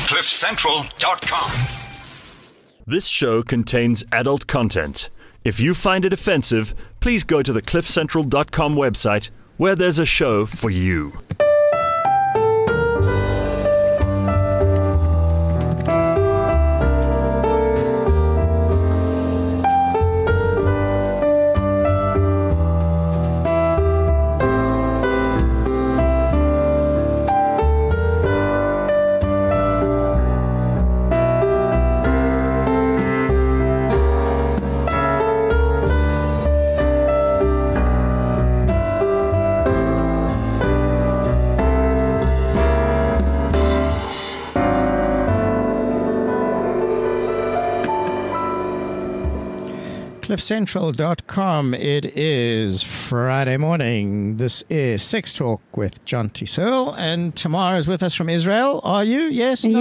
CliffCentral.com. This show contains adult content. If you find it offensive, please go to the CliffCentral.com website, where there's a show for you. CliffCentral.com. It is Friday morning. This is Sex Talk with John T. Searle, and Tamar is with us from Israel. Are you? Yes? No?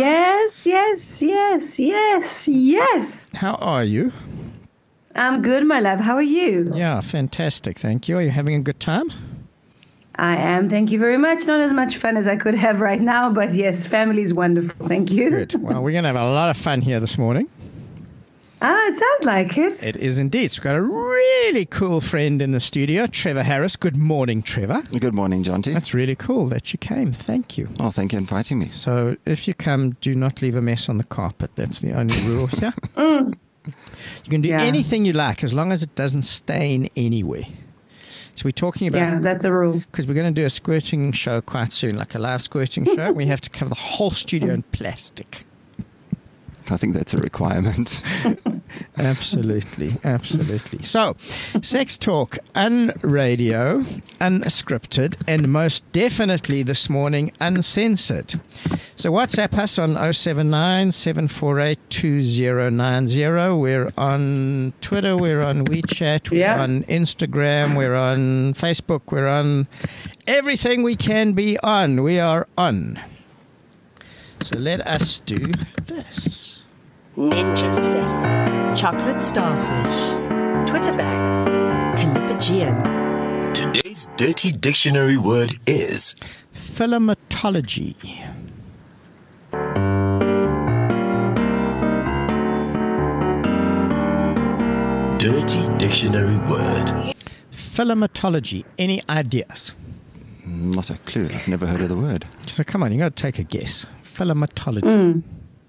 Yes. How are you? I'm good, my love. How are you? Yeah, fantastic. Thank you. Are you having a good time? I am. Thank you very much. Not as much fun as I could have right now, but yes, family is wonderful. Thank you. Good. Well, we're going to have a lot of fun here this morning. It sounds like it. It is indeed. So we've got a really cool friend in the studio, Trevor Harris. Good morning, Trevor. Good morning, John T. That's really cool that you came. Thank you. Oh, thank you for inviting me. So if you come, do not leave a mess on the carpet. That's the only rule here. You can do anything you like as long as it doesn't stain anywhere. So we're talking about... Yeah, that's a rule. Because we're going to do a squirting show quite soon, like a live squirting show. We have to cover the whole studio in plastic. I think that's a requirement. Absolutely. So, Sex Talk, unradio, unscripted, and most definitely this morning, uncensored. So WhatsApp us on 079-748-2090. We're on Twitter, we're on WeChat, we're on Instagram, we're on Facebook, we're on everything we can be on. We are on. So let us do this. Ninja sex, chocolate starfish, Twitter bag, calipagian. Today's dirty dictionary word is philematology. Dirty dictionary word. Philematology. Any ideas? Not a clue. I've never heard of the word. So come on, you got to take a guess. Philematology.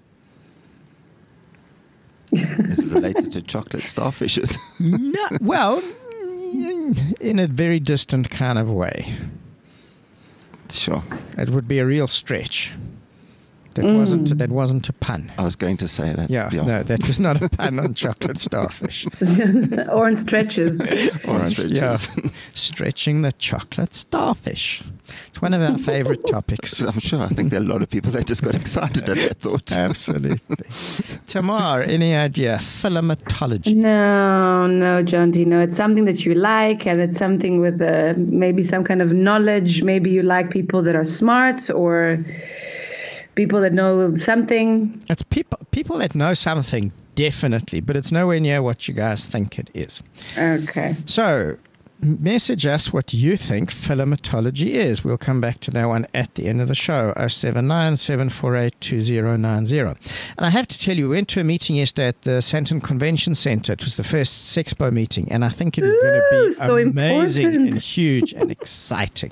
Is it related to chocolate starfishes? No, well, in a very distant kind of way. Sure. It would be a real stretch. That wasn't a pun. I was going to say that. Yeah. No, that was not a pun on chocolate starfish. Or on stretches. Yeah. Stretching the chocolate starfish. It's one of our favorite topics. I'm sure. I think there are a lot of people that just got excited at that thought. Absolutely. Tamar, any idea? Philematology. No, John D. No, it's something that you like, and it's something with maybe some kind of knowledge. Maybe you like people that are smart, or people that know something. It's people that know something, definitely, but it's nowhere near what you guys think it is. Okay. So, message us what you think philematology is. We'll come back to that one at the end of the show, 079-748-2090. And I have to tell you, we went to a meeting yesterday at the Sandton Convention Center. It was the first Sexpo meeting, and I think it is going to be so amazing and huge and exciting.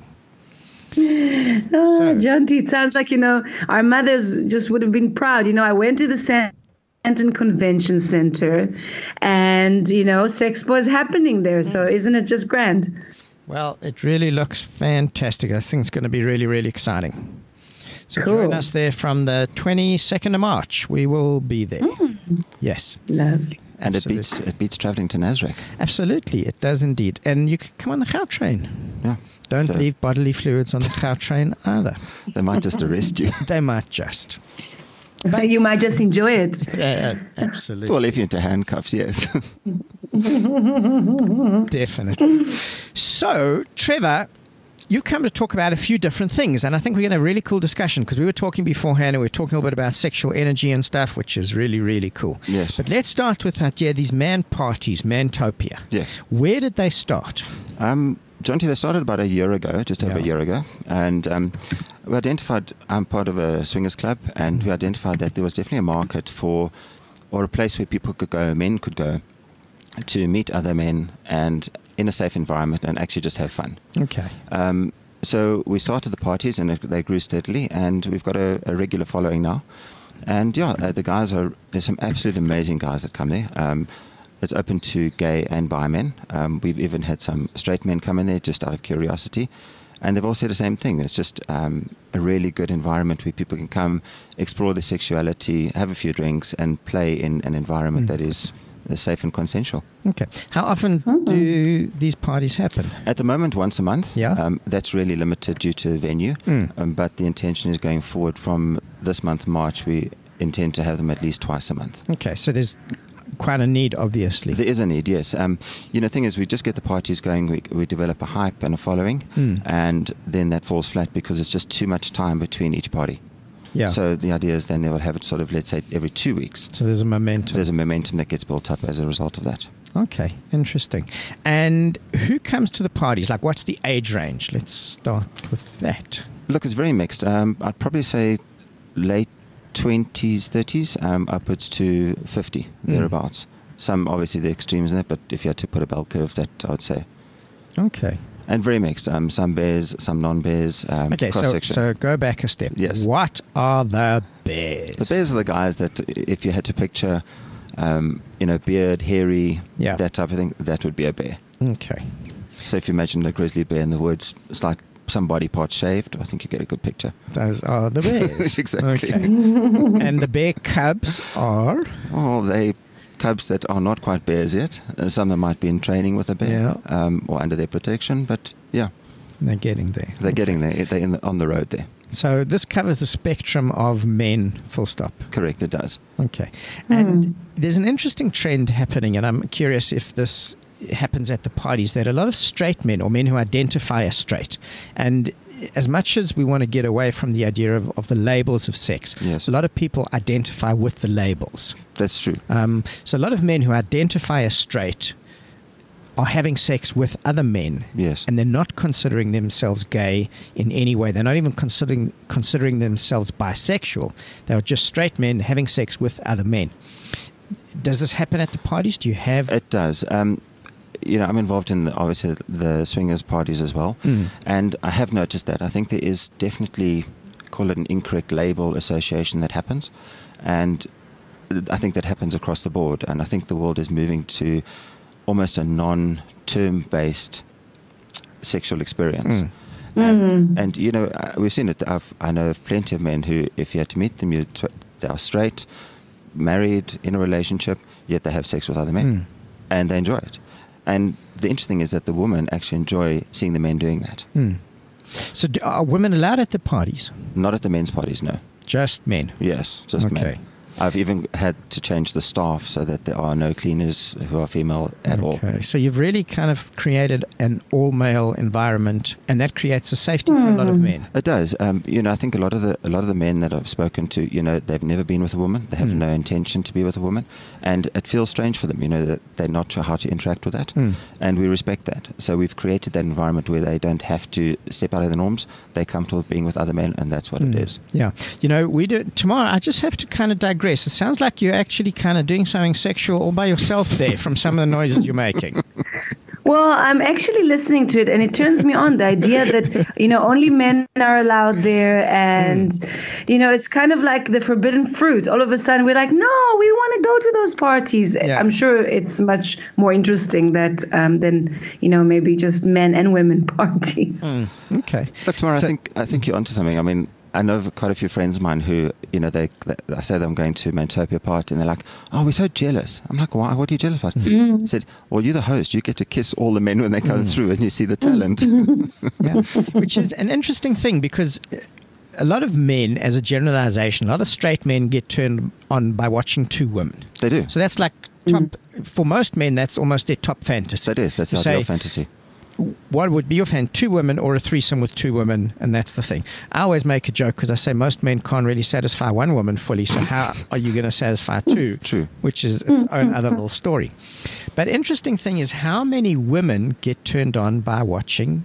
John T, it sounds like, our mothers just would have been proud. I went to the Sandton Convention Center, and, Sexpo is happening there. So isn't it just grand? Well, it really looks fantastic. I think it's going to be really, really exciting. So cool. Join us there from the 22nd of March. We will be there. Yes. Lovely. And it beats traveling to Nasrec. Absolutely, it does indeed. And you can come on the Gautrain. Yeah. Don't leave bodily fluids on the Gautrain either. They might just arrest you. They might just. But you might just enjoy it. Yeah, absolutely. Well, if you're into handcuffs, yes. Definitely. So, Trevor, you come to talk about a few different things, and I think we're going to have a really cool discussion, because we were talking beforehand, and we were talking a little bit about sexual energy and stuff, which is really, really cool. Yes. But let's start with these man parties, Mantopia. Yes. Where did they start? John T, they started about a year ago, just over a year ago, and we identified, I'm part of a swingers club, and we identified that there was definitely a market for, or a place where people could go, men could go, to meet other men and in a safe environment and actually just have fun. Okay. So we started the parties, and they grew steadily, and we've got a regular following now. And the guys there's some absolutely amazing guys that come there. It's open to gay and bi men. We've even had some straight men come in there just out of curiosity. And they've all said the same thing. It's just a really good environment where people can come, explore their sexuality, have a few drinks, and play in an environment that is safe and consensual. Okay. How often do these parties happen? At the moment, once a month. Yeah. That's really limited due to venue. But the intention is going forward from this month, March, we intend to have them at least twice a month. Okay. So there's quite a need, obviously. There is a need, yes. The thing is, we just get the parties going, we develop a hype and a following, and then that falls flat because it's just too much time between each party. Yeah. So the idea is then they will have it sort of, let's say, every 2 weeks. So there's a momentum. There's a momentum that gets built up as a result of that. Okay, interesting. And who comes to the parties? Like, what's the age range? Let's start with that. Look, it's very mixed. I'd probably say late 20s, 30s, upwards to 50, thereabouts. Some, obviously, the extremes in it, but if you had to put a bell curve, that I would say. Okay. And very mixed. Some bears, some non-bears. Okay, so go back a step. Yes. What are the bears? The bears are the guys that, if you had to picture, beard, hairy, that type of thing, that would be a bear. Okay. So if you imagine a grizzly bear in the woods, it's like some body part shaved. I think you get a good picture. Those are the bears. Exactly. Okay. And the bear cubs are? Oh, they cubs that are not quite bears yet. Some that might be in training with a bear or under their protection, but yeah. They're getting there. They're getting there. They're on the road there. So this covers the spectrum of men, full stop. Correct, it does. Okay. And there's an interesting trend happening, and I'm curious if this happens at the parties, that a lot of straight men or men who identify as straight, and as much as we want to get away from the idea of the labels of sex, yes, a lot of people identify with the labels. That's true. So a lot of men who identify as straight are having sex with other men, yes, and they're not considering themselves gay in any way. They're not even considering themselves bisexual. They're just straight men having sex with other men. Does this happen at the parties? Do you have... It does. I'm involved in, obviously, the swingers parties as well. And I have noticed that. I think there is definitely, call it an incorrect label association that happens. And I think that happens across the board. And I think the world is moving to almost a non-term-based sexual experience. And we've seen it. I know of plenty of men who, if you had to meet them, they are straight, married, in a relationship, yet they have sex with other men. And they enjoy it. And the interesting is that the women actually enjoy seeing the men doing that. So are women allowed at the parties? Not at the men's parties, no. Just men? Yes, just men. I've even had to change the staff so that there are no cleaners who are female at all. Okay, so you've really kind of created an all-male environment, and that creates a safety for a lot of men. It does. I think a lot of the men that I've spoken to, they've never been with a woman. They have no intention to be with a woman, and it feels strange for them. That they're not sure how to interact with that, and we respect that. So we've created that environment where they don't have to step out of the norms. They're comfortable being with other men, and that's what it is. Yeah, we do tomorrow. I just have to kind of digress. It sounds like you're actually kind of doing something sexual all by yourself there from some of the noises you're making. Well, I'm actually listening to it, and it turns me on, the idea that, only men are allowed there, and, it's kind of like the forbidden fruit. All of a sudden, we're like, no, we want to go to those parties. Yeah. I'm sure it's much more interesting than, maybe just men and women parties. Okay. But Tamara, I think you're onto something. I mean, I know quite a few friends of mine who, I say that I'm going to Mantopia party, and they're like, oh, we're so jealous. I'm like, why? What are you jealous about? I said, well, you're the host. You get to kiss all the men when they come through and you see the talent. Yeah, which is an interesting thing, because a lot of men, as a generalization, a lot of straight men get turned on by watching two women. They do. So that's like top, for most men, that's almost their top fantasy. That is. That's the ideal fantasy. What would be your fan? Two women or a threesome with two women, and that's the thing. I always make a joke because I say most men can't really satisfy one woman fully, so how are you going to satisfy two? True. Which is its own other little story. But interesting thing is how many women get turned on by watching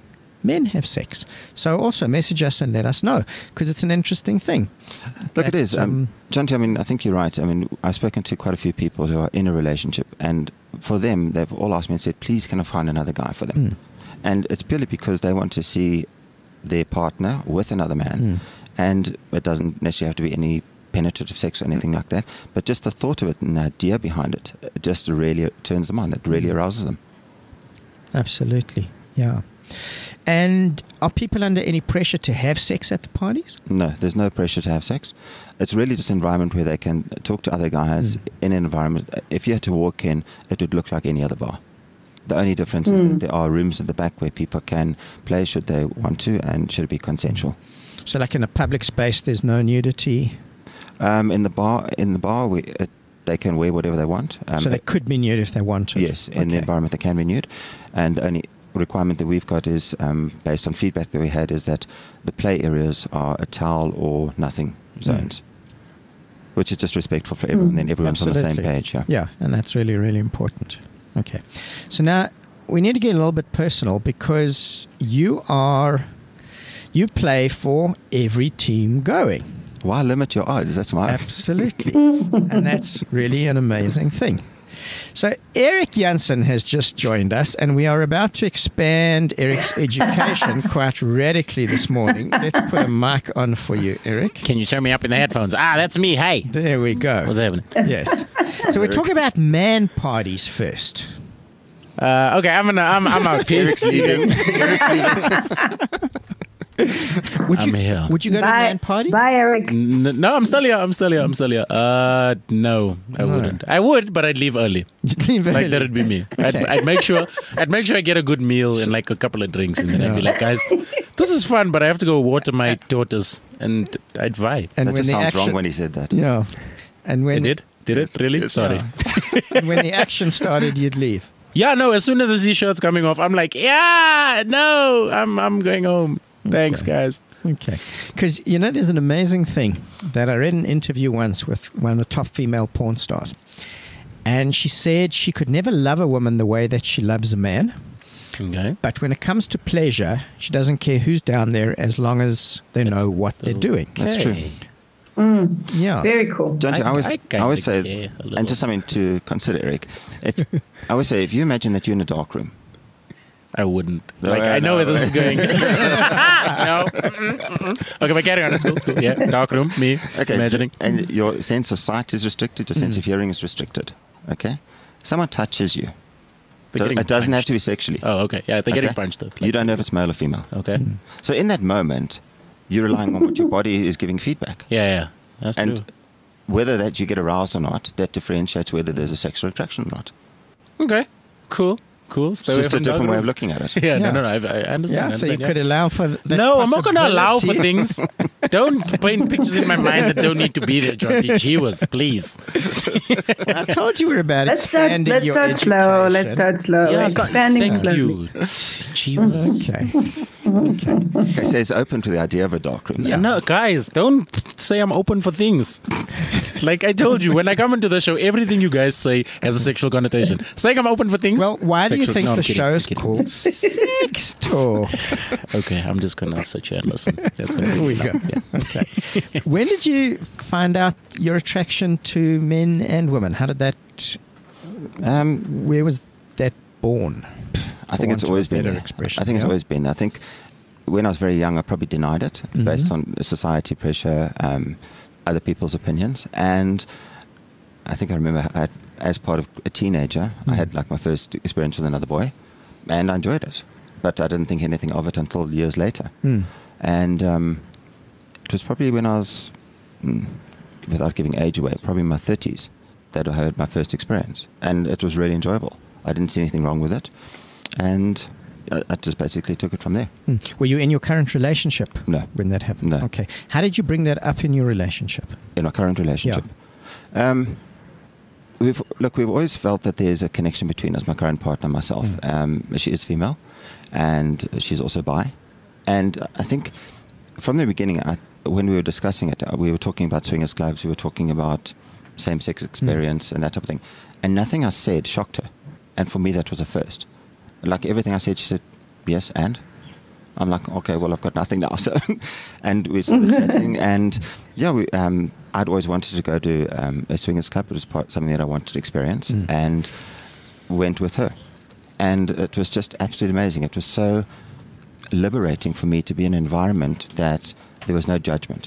men have sex. So also message us and let us know, because it's an interesting thing. Look, it is. John, I mean, I think you're right. I mean, I've spoken to quite a few people who are in a relationship, and for them, they've all asked me and said, please, can I find another guy for them? And it's purely because they want to see their partner with another man, and it doesn't necessarily have to be any penetrative sex or anything like that, but just the thought of it and the idea behind it, it just really turns them on. It really arouses them. Absolutely, yeah. And are people under any pressure to have sex at the parties? No, there's no pressure to have sex. It's really just an environment where they can talk to other guys in an environment. If you had to walk in, it would look like any other bar. The only difference is that there are rooms at the back where people can play should they want to, and should it be consensual. So like in a public space, there's no nudity? In the bar, they can wear whatever they want. So they could be nude if they wanted? Yes, in the environment they can be nude. And the only requirement that we've got is, based on feedback that we had, is that the play areas are a towel or nothing zones, which is just respectful for everyone. Then everyone's on the same page. Yeah, and that's really, really important. Okay. So now we need to get a little bit personal, because you play for every team going. Why limit your odds? That's my... Absolutely. And that's really an amazing thing. So Eric Janssen has just joined us, and we are about to expand Eric's education quite radically this morning. Let's put a mic on for you, Eric. Can you turn me up in the headphones? That's me. Hey. There we go. What's happening? Yes. So we're talking about man parties first. Okay, I'm out. Peace. Would you go to a man party? Bye, Eric. No, I'm still here. No, I wouldn't. I would, but I'd leave early. You'd leave early. Like that would be me. Okay. I'd make sure I get a good meal and like a couple of drinks, and then I'd be like, guys, this is fun, but I have to go water my daughters, and I'd vibe. And that just sounds wrong when he said that. Yeah. And when Did it really? Sorry. And when the action started, you'd leave. Yeah, no. As soon as I see shirts coming off, I'm like, yeah, no, I'm going home. Thanks, guys. Okay. Because, there's an amazing thing that I read in an interview once with one of the top female porn stars. And she said she could never love a woman the way that she loves a man. Okay. But when it comes to pleasure, she doesn't care who's down there as long as they know what they're doing. That's true. Yeah. Very cool. Don't you? I always say, care a little. and just something to consider, Eric. I always say, if you imagine that you're in a dark room, I wouldn't. No, I know where this is going. No. Okay, but carry on. It's cool. Yeah, dark room, me, imagining. And your sense of sight is restricted, your sense of hearing is restricted. Okay? Someone touches you. It doesn't have to be sexually. Oh, okay. Yeah, they're getting punched. Like, you don't know if it's male or female. Okay. So in that moment, you're relying on what your body is giving feedback. Yeah. That's and true. whether that you get aroused or not, that differentiates whether there's a sexual attraction or not. Okay. Cool. It's just a different way of looking at it. Yeah. No, I understand. Yeah, so you could allow for that. No, I'm not going to allow for things. Don't paint pictures in my mind that don't need to be there, John. Gee whiz, please. I told you we're about expanding your education. Let's start slow. Yeah, Expanding thank slowly. you. Gee whiz. Okay. Okay, so it's open to the idea of a dark room. Yeah. No, guys, don't say I'm open for things. Like I told you, when I come into the show, everything you guys say has a sexual connotation. Saying I'm open for things. Well, why do you think No, I'm the kidding, show's I'm kidding. called Sex Talk? Okay, I'm just going to sit here and listen. That's gonna There we go. Yeah. Okay. When did you find out your attraction to men and women? How did that... where was that born? I think it's always been better there. expression. I think it's always been there. I think when I was very young, I probably denied it based on society pressure, other people's opinions. And I think I remember as part of a teenager, I had like my first experience with another boy, and I enjoyed it. But I didn't think anything of it until years later. And it was probably when I was, without giving age away, probably in my 30s, that I had my first experience. And it was really enjoyable. I didn't see anything wrong with it. And I just basically took it from there. Were you in your current relationship No. when that happened? No. Okay. How did you bring that up in your relationship? In my current relationship? We've always felt that there's a connection between us, my current partner and myself. She is female, and she's also bi. And I think from the beginning, when we were discussing it, we were talking about swingers clubs, we were talking about same-sex experience and that type of thing. And nothing I said shocked her. And for me, that was a first. Like everything I said, she said, yes, and? I'm like, okay, well, I've got nothing now. So, and we started chatting, and I'd always wanted to go to a swingers club. It was something that I wanted to experience, and went with her. And it was just absolutely amazing. It was so liberating for me to be in an environment that there was no judgment.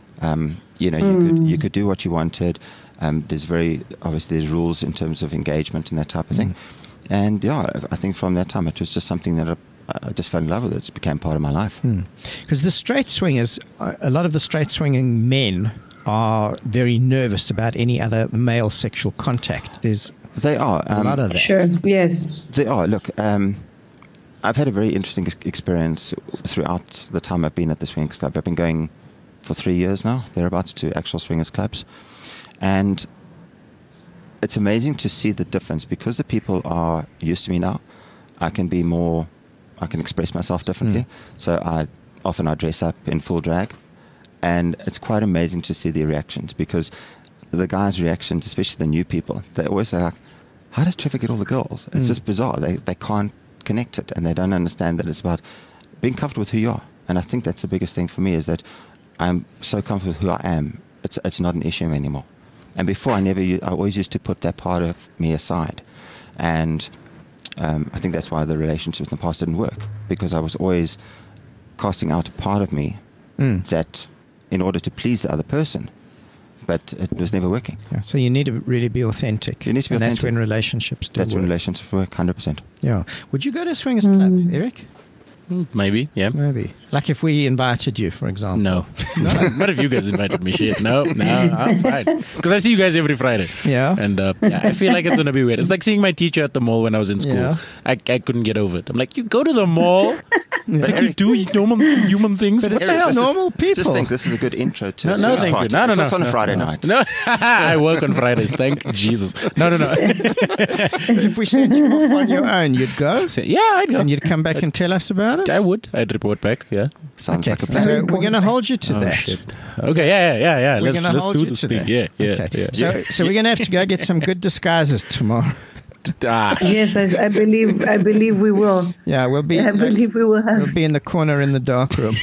You could do what you wanted. There's rules in terms of engagement and that type of thing. And I think from that time it was just something that I just fell in love with. It became part of my life. Because the straight swingers, a lot of the straight swinging men are very nervous about any other male sexual contact. They are. A lot of that. Sure, yes. They are. Look, I've had a very interesting experience throughout the time I've been at the swingers club. I've been going for 3 years now, thereabouts, to actual swingers clubs. And it's amazing to see the difference, because the people are used to me now. I can express myself differently. So I dress up in full drag, and it's quite amazing to see the reactions, because the guys' reactions, especially the new people, they always say, like, how does Trevor get all the girls? It's just bizarre. They can't connect it, and they don't understand that it's about being comfortable with who you are. And I think that's the biggest thing for me, is that I'm so comfortable with who I am. It's not an issue anymore. And before, I always used to put that part of me aside. And I think that's why the relationships in the past didn't work, because I was always casting out a part of me that in order to please the other person, but it was never working. Yeah, so you need to really be authentic. You need to be and authentic. That's when relationships do That's work. when relationships work, 100%. Yeah. Would you go to a swingers club, Eric? Maybe, yeah. Maybe. Like if we invited you, for example. No. Not if you guys invited me. Shit. No, I'm fine. Because I see you guys every Friday. Yeah. And I feel like it's going to be weird. It's like seeing my teacher at the mall when I was in school. Yeah. I couldn't get over it. I'm like, you go to the mall, like you do normal human things. But What it's the hell? still normal people. Just think this is a good intro to a No, swingers thank you. party. No. It's also on a Friday night. No, I work on Fridays. Thank Jesus. No. If we sent you off on your own, you'd go? Yeah, I'd go. And you'd come back and tell us about it? I would. I'd report back, yeah. Sounds like a Okay, plan. so we're going to hold you to Oh, that. shit. Okay, yeah. We're Let's going to hold do you this to thing. that. Yeah. Okay. So we're going to have to go get some good disguises tomorrow. Yes, I believe we will. Yeah, we'll be. I believe we will We'll have. be in the corner in the dark room.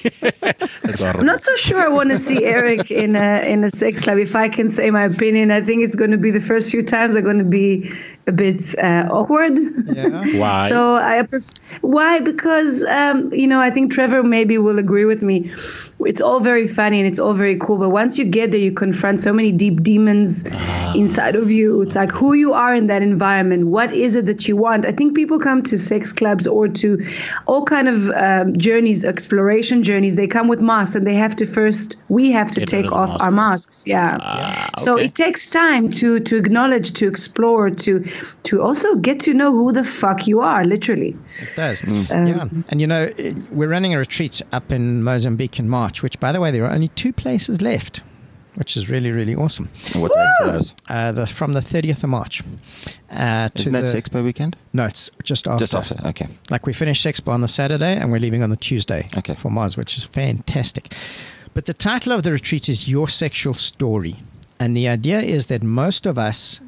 That's all right. I'm not so sure I want to see Eric in a sex club. If I can say my opinion, I think it's going to be the first few times are going to be a bit awkward. Yeah. Why? So why? Because I think Trevor maybe will agree with me. It's all very funny and it's all very cool, but once you get there, you confront so many deep demons inside of you. It's like who you are in that environment. What is it that you want? I think people come to sex clubs or to all kind of journeys, exploration journeys. They come with masks, and we have to Get take rid of the off mask our first. masks. Yeah. So okay. it takes time to acknowledge, to explore, to also get to know who the fuck you are, literally. It does. Yeah. And we're running a retreat up in Mozambique in March, which, by the way, there are only 2 places left, which is really, really awesome. What dates are those? From the 30th of March. Isn't that Sexpo weekend? No, it's just after. Just after, okay. Like we finish Sexpo on the Saturday and we're leaving on the Tuesday Okay. for Moz, which is fantastic. But the title of the retreat is Your Sexual Story. And the idea is that most of us,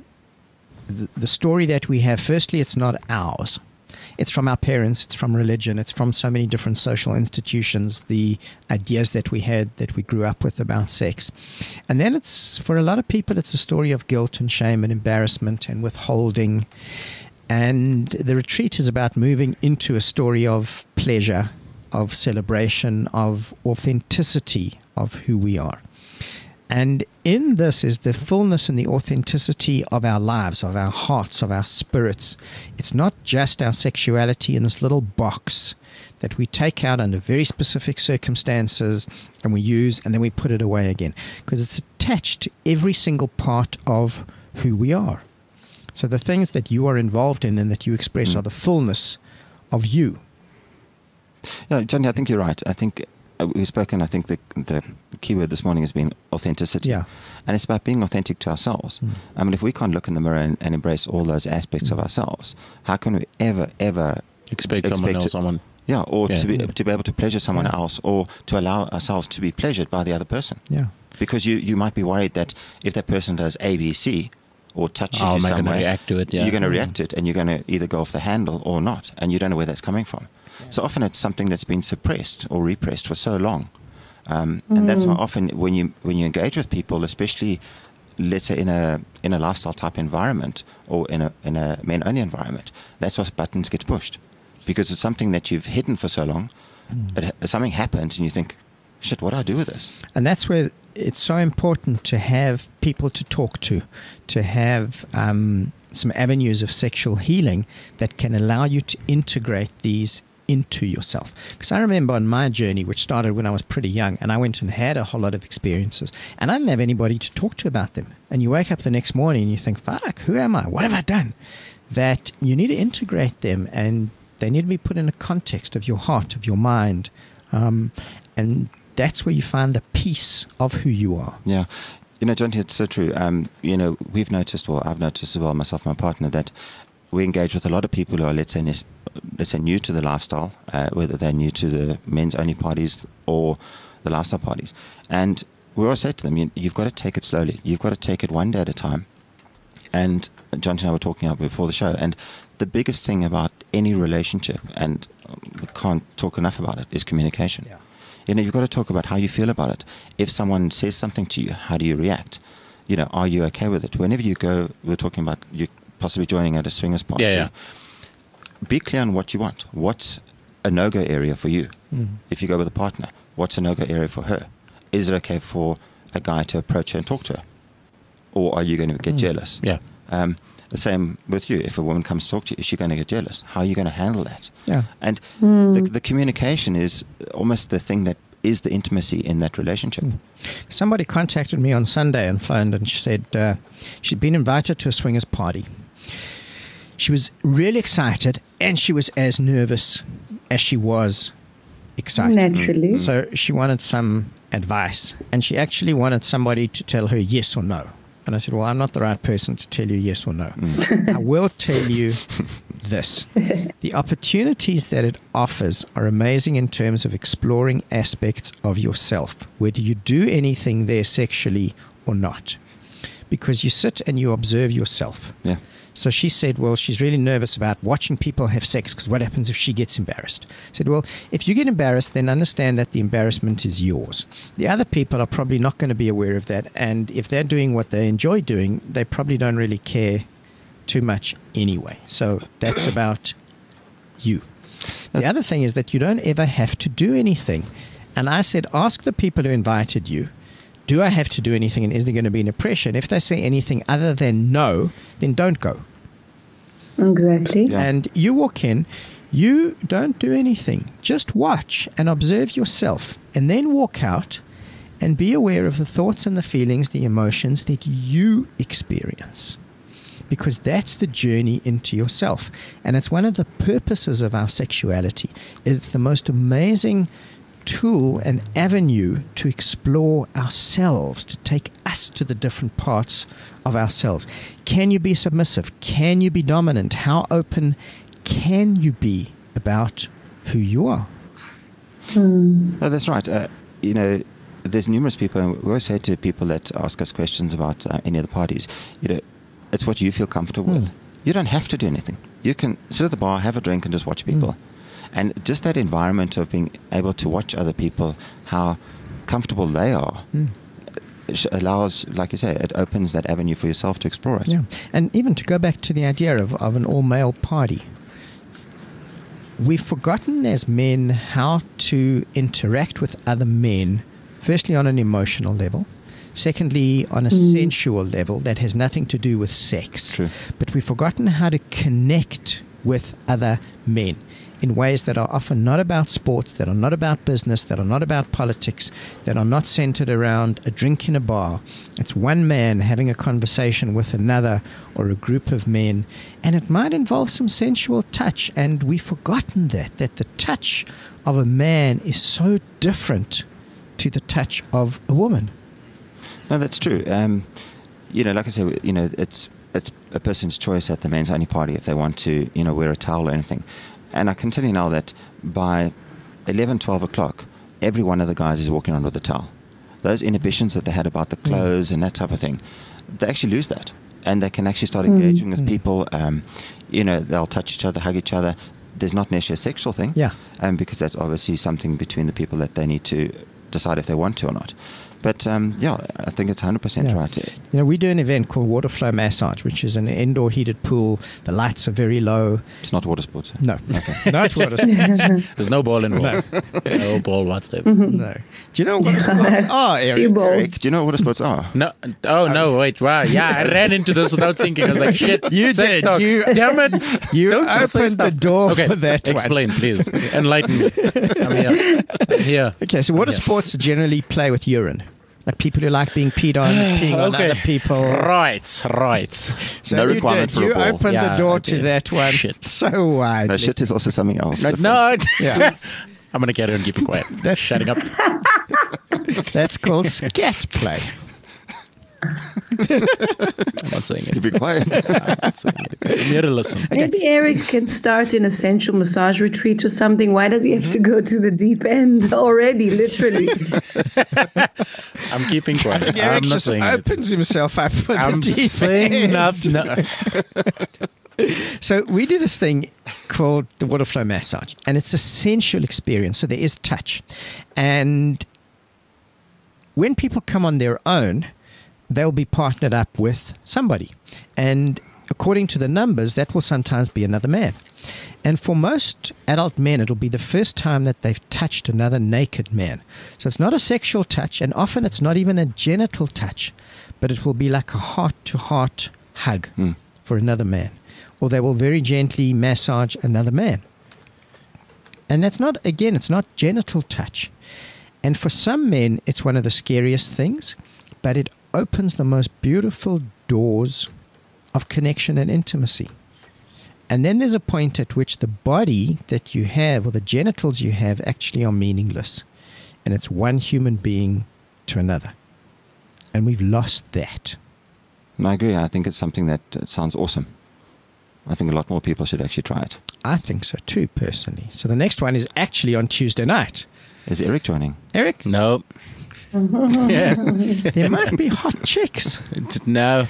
the story that we have, firstly, it's not ours. It's from our parents, it's from religion, it's from so many different social institutions, the ideas that we had, that we grew up with about sex. And then for a lot of people, it's a story of guilt and shame and embarrassment and withholding. And the retreat is about moving into a story of pleasure, of celebration, of authenticity of who we are. And in this is the fullness and the authenticity of our lives, of our hearts, of our spirits. It's not just our sexuality in this little box that we take out under very specific circumstances and we use, and then we put it away again, because it's attached to every single part of who we are. So the things that you are involved in and that you express are the fullness of you. Yeah, Johnny, I think you're right. I think we've spoken, I think the key word this morning has been authenticity. Yeah. And it's about being authentic to ourselves. I mean, if we can't look in the mirror and embrace all those aspects of ourselves, how can we ever Expect someone else, someone. Yeah, or Yeah. to be able to pleasure someone else, or to allow ourselves to be pleasured by the other person. Yeah. Because you might be worried that if that person does A, B, C, or touches How you am I going to somewhere, react to it? Yeah. you're going to react to it, and you're going to either go off the handle or not, and you don't know where that's coming from. So often it's something that's been suppressed or repressed for so long. And that's why often when you engage with people, especially let's say in a lifestyle type environment or in a men only environment, that's why buttons get pushed, because it's something that you've hidden for so long. Something happens and you think, shit, what do I do with this? And that's where it's so important to have people to talk to have some avenues of sexual healing that can allow you to integrate these into yourself. Because I remember on my journey, which started when I was pretty young, and I went and had a whole lot of experiences, and I didn't have anybody to talk to about them. And you wake up the next morning and you think, fuck, who am I? What have I done? That you need to integrate them, and they need to be put in a context of your heart, of your mind. And that's where you find the peace of who you are. Yeah. Jonty, it's so true. We've noticed, or I've noticed as well, myself and my partner, that we engage with a lot of people who are, let's say new to the lifestyle, whether they're new to the men's only parties or the lifestyle parties. And we always say to them, you've got to take it slowly. You've got to take it one day at a time. And Jonty and I were talking about before the show, and the biggest thing about any relationship, and we can't talk enough about it, is communication. Yeah. You've got to talk about how you feel about it. If someone says something to you, how do you react? Are you okay with it? Whenever you go, we're talking about you possibly joining at a swingers party. Yeah. Be clear on what you want. What's a no-go area for you? If you go with a partner, what's a no-go area for her? Is it okay for a guy to approach her and talk to her? Or are you going to get jealous? Yeah. The same with you. If a woman comes to talk to you, is she going to get jealous? How are you going to handle that? Yeah. And the communication is almost the thing that is the intimacy in that relationship. Somebody contacted me on Sunday and phoned, and she said she'd been invited to a swingers party. She was really excited, and she was as nervous as she was excited. Naturally. So she wanted some advice, and she actually wanted somebody to tell her yes or no. And I said, well, I'm not the right person to tell you yes or no. I will tell you this. The opportunities that it offers are amazing in terms of exploring aspects of yourself, whether you do anything there sexually or not. Because you sit and you observe yourself. Yeah. So she said, well, she's really nervous about watching people have sex because what happens if she gets embarrassed? I said, well, if you get embarrassed, then understand that the embarrassment is yours. The other people are probably not going to be aware of that. And if they're doing what they enjoy doing, they probably don't really care too much anyway. So that's about you. The other thing is that you don't ever have to do anything. And I said, ask the people who invited you, do I have to do anything, and is there going to be an impression? If they say anything other than no, then don't go. Exactly. Yeah. And you walk in, you don't do anything. Just watch and observe yourself, and then walk out and be aware of the thoughts and the feelings, the emotions that you experience. Because that's the journey into yourself. And it's one of the purposes of our sexuality. It's the most amazing tool and avenue to explore ourselves, to take us to the different parts of ourselves. Can you be submissive? Can you be dominant? How open can you be about who you are? No, that's right. There's numerous people, and we always say to people that ask us questions about any of the parties, it's what you feel comfortable with. You don't have to do anything. You can sit at the bar, have a drink, and just watch people. And just that environment of being able to watch other people, how comfortable they are, allows, like you say, it opens that avenue for yourself to explore it. Yeah, and even to go back to the idea of an all-male party, we've forgotten as men how to interact with other men, firstly on an emotional level, secondly on a sensual level that has nothing to do with sex. True. But we've forgotten how to connect with other men in ways that are often not about sports, that are not about business, that are not about politics, that are not centered around a drink in a bar. It's one man having a conversation with another or a group of men, and it might involve some sensual touch, and we've forgotten that the touch of a man is so different to the touch of a woman. No, that's true. Like I said, it's a person's choice at the men's only party if they want to, wear a towel or anything. And I can tell you now that by 11, 12 o'clock, every one of the guys is walking on with a towel. Those inhibitions that they had about the clothes and that type of thing, they actually lose that. and they can actually start engaging with people. They'll touch each other, hug each other. There's not necessarily a sexual thing, because that's obviously something between the people that they need to decide if they want to or not. But I think it's 100% right. We do an event called Water Flow Massage, which is an indoor heated pool. The lights are very low. It's not water sports. No, not water sports. There's no ball involved. No ball whatsoever. No. Do you know what water sports are, Eric? Eric, do you know what water sports are? No. Oh, no, wait. Wow. Yeah, I ran into this without thinking. I was like, shit. You did. Damn it. You Don't just say opened the stuff. door Okay, for that explain, please. Enlighten me. I'm here. Okay, so water sports generally play with urine. Like people who like being peed on, peeing on other people. Right. So No you requirement did. for a You ball. opened the door to that one Shit. so widely. No, shit is also something else. No. Yeah. I'm going to get her and keep it quiet. That's- shutting up. That's called scat play. I'm not saying Keep it. it quiet. I'm not saying it. I'm here to listen. Maybe Eric can start in a sensual massage retreat or something. Why does he have to go to the deep end already, literally? I'm keeping quiet. Eric I'm not just saying it. opens himself up for I'm the deep saying end. nothing. No. So we do this thing called the water flow massage, and it's a sensual experience. So there is touch, and when people come on their own, they'll be partnered up with somebody, and according to the numbers, that will sometimes be another man. And for most adult men, it'll be the first time that they've touched another naked man. So it's not a sexual touch, and often it's not even a genital touch, but it will be like a heart-to-heart hug for another man. Or they will very gently massage another man. And that's not, again, it's not genital touch. And for some men, it's one of the scariest things, but it opens the most beautiful doors of connection and intimacy. And then there's a point at which the body that you have, or the genitals you have, actually are meaningless. And it's one human being to another. And we've lost that. I agree. I think it's something that sounds awesome. I think a lot more people should actually try it. I think so too, personally. So the next one is actually on Tuesday night. Is Eric joining? Eric, No. Yeah. there might be hot chicks. No.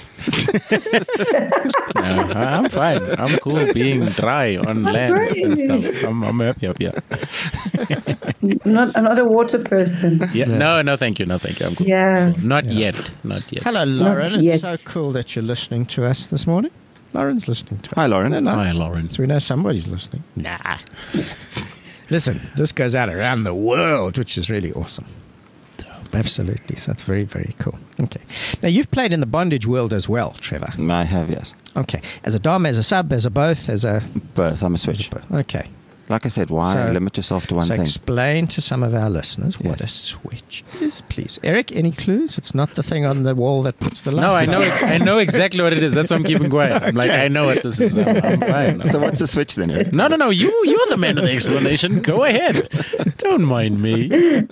No, I'm fine. I'm cool being dry on land and stuff. I'm happy up here. I'm not a water person. Yeah. No, thank you. No, thank you. I'm cool. Yeah. Not yet. Hello, Lauren. yet. It's so cool that you're listening to us this morning. Lauren's listening to us. Hi, Lauren. Isn't that nice? Hi, Lauren. So we know somebody's listening. Nah. Listen, this goes out around the world, which is really awesome. Absolutely. So that's very, very cool. Okay. Now, you've played in the bondage world as well, Trevor. I have, yes. Okay. As a dom, as a sub, as a both, as a... Both. I'm a switch. Okay. Like I said, why So- limit yourself to one So thing? explain to some of our listeners what a switch is, please. Eric, any clues? It's not the thing on the wall that puts the light. No, I know exactly what it is. That's why I'm keeping quiet. I'm like, I know what this is. I'm fine. So what's the switch then, Eric? No. You're the man of the explanation. Go ahead. Don't mind me.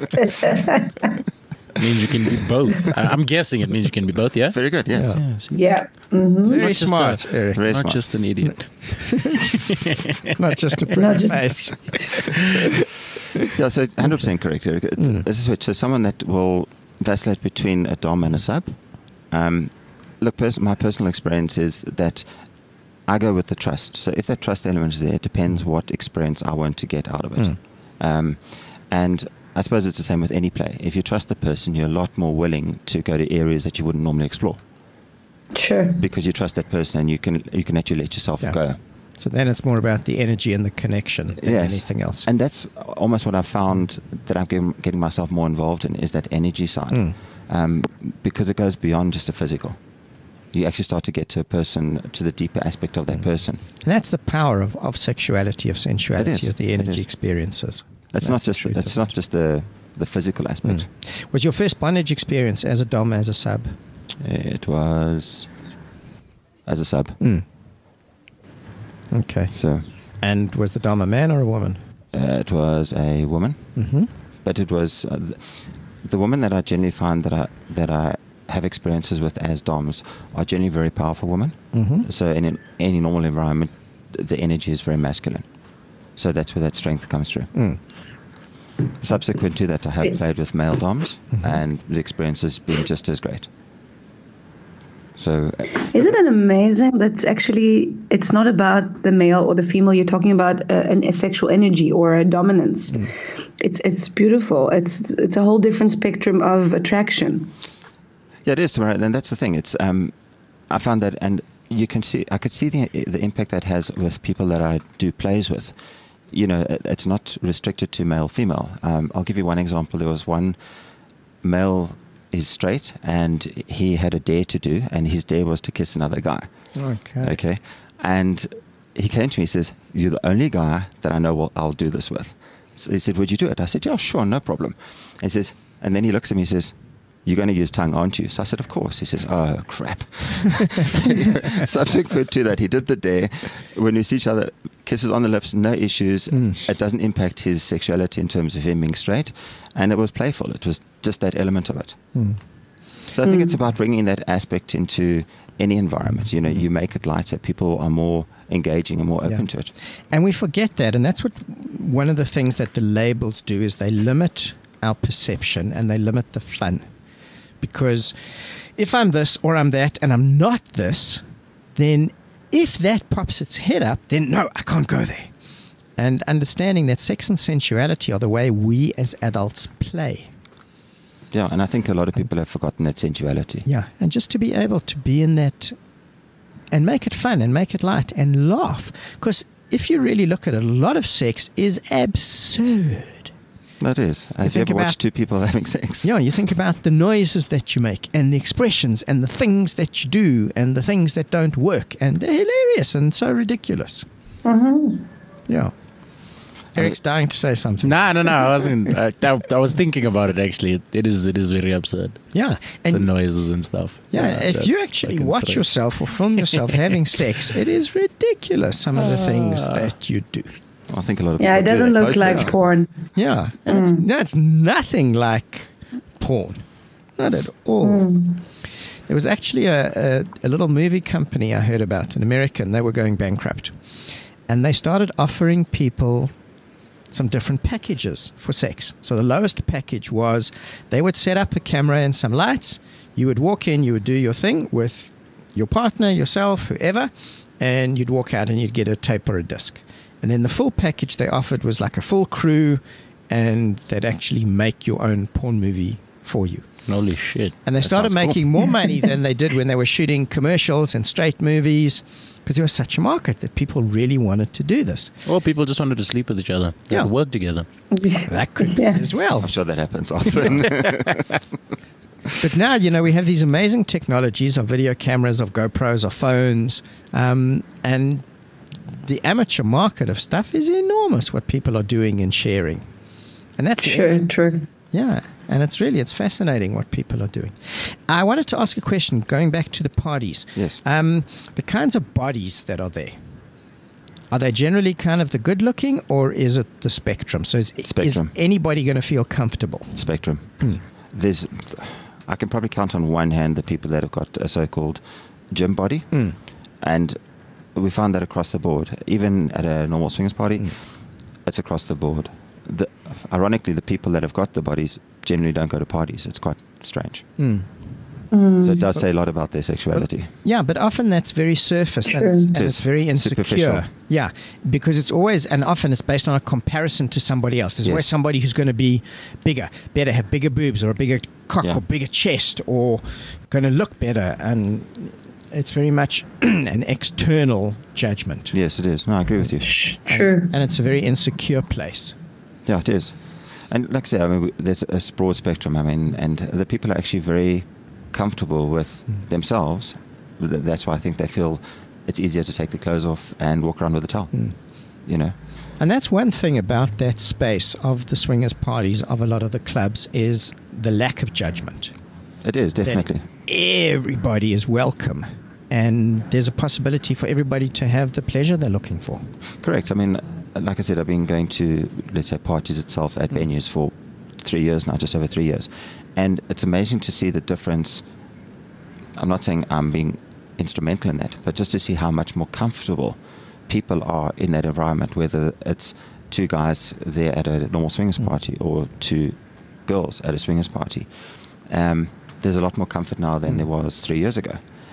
Means you can be both. I'm guessing it means you can be both, yeah? Very good, yes. Yeah. Very Not just smart, Eric. Very Not smart. just an idiot. Not just a Not pretty just- face. Yeah, so it's 100% correct, Eric. It's a switch. So someone that will vacillate between a dom and a sub. Look, my personal experience is that I go with the trust. So if that trust element is there, it depends what experience I want to get out of it. And I suppose it's the same with any play. If you trust the person, you're a lot more willing to go to areas that you wouldn't normally explore Sure. because you trust that person and you can actually let yourself Yeah. go. So then it's more about the energy and the connection than Yes. anything else. And that's almost what I've found that I'm getting myself more involved in is that energy side. Because it goes beyond just a physical. You actually start to get to a person, to the deeper aspect of that person. And that's the power of sexuality, of sensuality, It is. of the It energy is. experiences. That's the not just truth that's of not it. just the physical aspect. Was your first bondage experience as a dom, as a sub? It was as a sub. Okay. So And was the dom a man or a woman? it was a woman, but it was the woman that I generally find that I have experiences with as doms are generally very powerful women. So in any normal environment, the energy is very masculine. So that's where that strength comes through. Subsequent to that, I have played with male doms, and the experience has been just as great. So, Isn't it amazing that actually it's not about the male or the female? You're talking about a sexual energy or a dominance. It's beautiful. It's a whole different spectrum of attraction. yeah, it is, Tamara, and that's the thing. It's I found that, and I could see the impact that has with people that I do plays with. You know, it's not restricted to male, female. I'll give you one example. There was one male. He's straight, and he had a dare to do, and his dare was to kiss another guy. Okay. And he came to me, he says, "You're the only guy that I know I'll do this with." So he said, "Would you do it?" I said, "Yeah, sure, no problem." And he says, and then he looks at me and says, "You're going to use tongue, aren't you?" So I said, "Of course." He says, "Oh, crap." Subsequent to that, he did the dare. When we see each other, kisses on the lips, no issues. It doesn't impact his sexuality in terms of him being straight. And it was playful. It was just that element of it. So I think it's about bringing that aspect into any environment. You know, you make it lighter. People are more engaging and more open to it. And we forget that. And that's what one of the things that the labels do is they limit our perception and they limit the fun. Because if I'm this or I'm that and I'm not this, then if that pops its head up, then no, I can't go there. And understanding that sex and sensuality are the way we as adults play. Yeah, and I think a lot of people have forgotten that sensuality. Yeah, and just to be able to be in that and make it fun and make it light and laugh. Because if you really look at it, a lot of sex is absurd. That is. Have you ever watched two people having sex? Yeah, you think about the noises that you make and the expressions and the things that you do and the things that don't work. And they're hilarious and so ridiculous. Yeah. Eric's dying to say something. No. I wasn't. I was thinking about it, actually. It is very absurd. Yeah. And the noises and stuff. Yeah, if you actually watch yourself or film yourself having sex, it is ridiculous, some of the things that you do. I think a lot of people it doesn't look like porn. Yeah. And it's nothing like porn. Not at all. There was actually a little movie company I heard about, an American. They were going bankrupt. And they started offering people some different packages for sex. So the lowest package was they would set up a camera and some lights. You would walk in, you would do your thing with your partner, yourself, whoever, and you'd walk out and you'd get a tape or a disc. And then the full package they offered was like a full crew, and they'd actually make your own porn movie for you. Holy shit. And they started making more money than they did when they were shooting commercials and straight movies, because there was such a market that people really wanted to do this. Or people just wanted to sleep with each other. Yeah. Work together. That could be as well. I'm sure that happens often. But now, you know, we have these amazing technologies of video cameras, of GoPros, of phones, and the amateur market of stuff is enormous, what people are doing and sharing. And that's true. Yeah, and it's fascinating what people are doing. I wanted to ask a question, going back to the parties. Yes. The kinds of bodies that are there, are they generally kind of the good-looking, or is it the spectrum? So is anybody going to feel comfortable? Spectrum. I can probably count on one hand the people that have got a so-called gym body, and we found that across the board. Even at a normal swingers party, it's across the board. Ironically, the people that have got the bodies generally don't go to parties. It's quite strange. So it does say a lot about their sexuality. Yeah, but often that's very surface and it's very insecure. Superficial. Yeah, because it's always, and often it's based on a comparison to somebody else. There's always somebody who's going to be bigger, better, have bigger boobs or a bigger cock or bigger chest or going to look better. And it's very much an external judgment. Yes, it is. No, I agree with you. True. And it's a very insecure place. Yeah, it is. And like I say, I mean, there's a broad spectrum. I mean, and the people are actually very comfortable with themselves. That's why I think they feel it's easier to take the clothes off and walk around with a towel. You know. And that's one thing about that space of the swingers parties, of a lot of the clubs, is the lack of judgment. It is, definitely. Everybody is welcome, and there's a possibility for everybody to have the pleasure they're looking for. Correct. I mean, like I said, I've been going to, let's say, parties itself at venues for 3 years now, just over 3 years. And it's amazing to see the difference. I'm not saying I'm being instrumental in that, but just to see how much more comfortable people are in that environment, whether it's two guys there at a normal swingers party or two girls at a swingers party. There's a lot more comfort now than there was 3 years ago.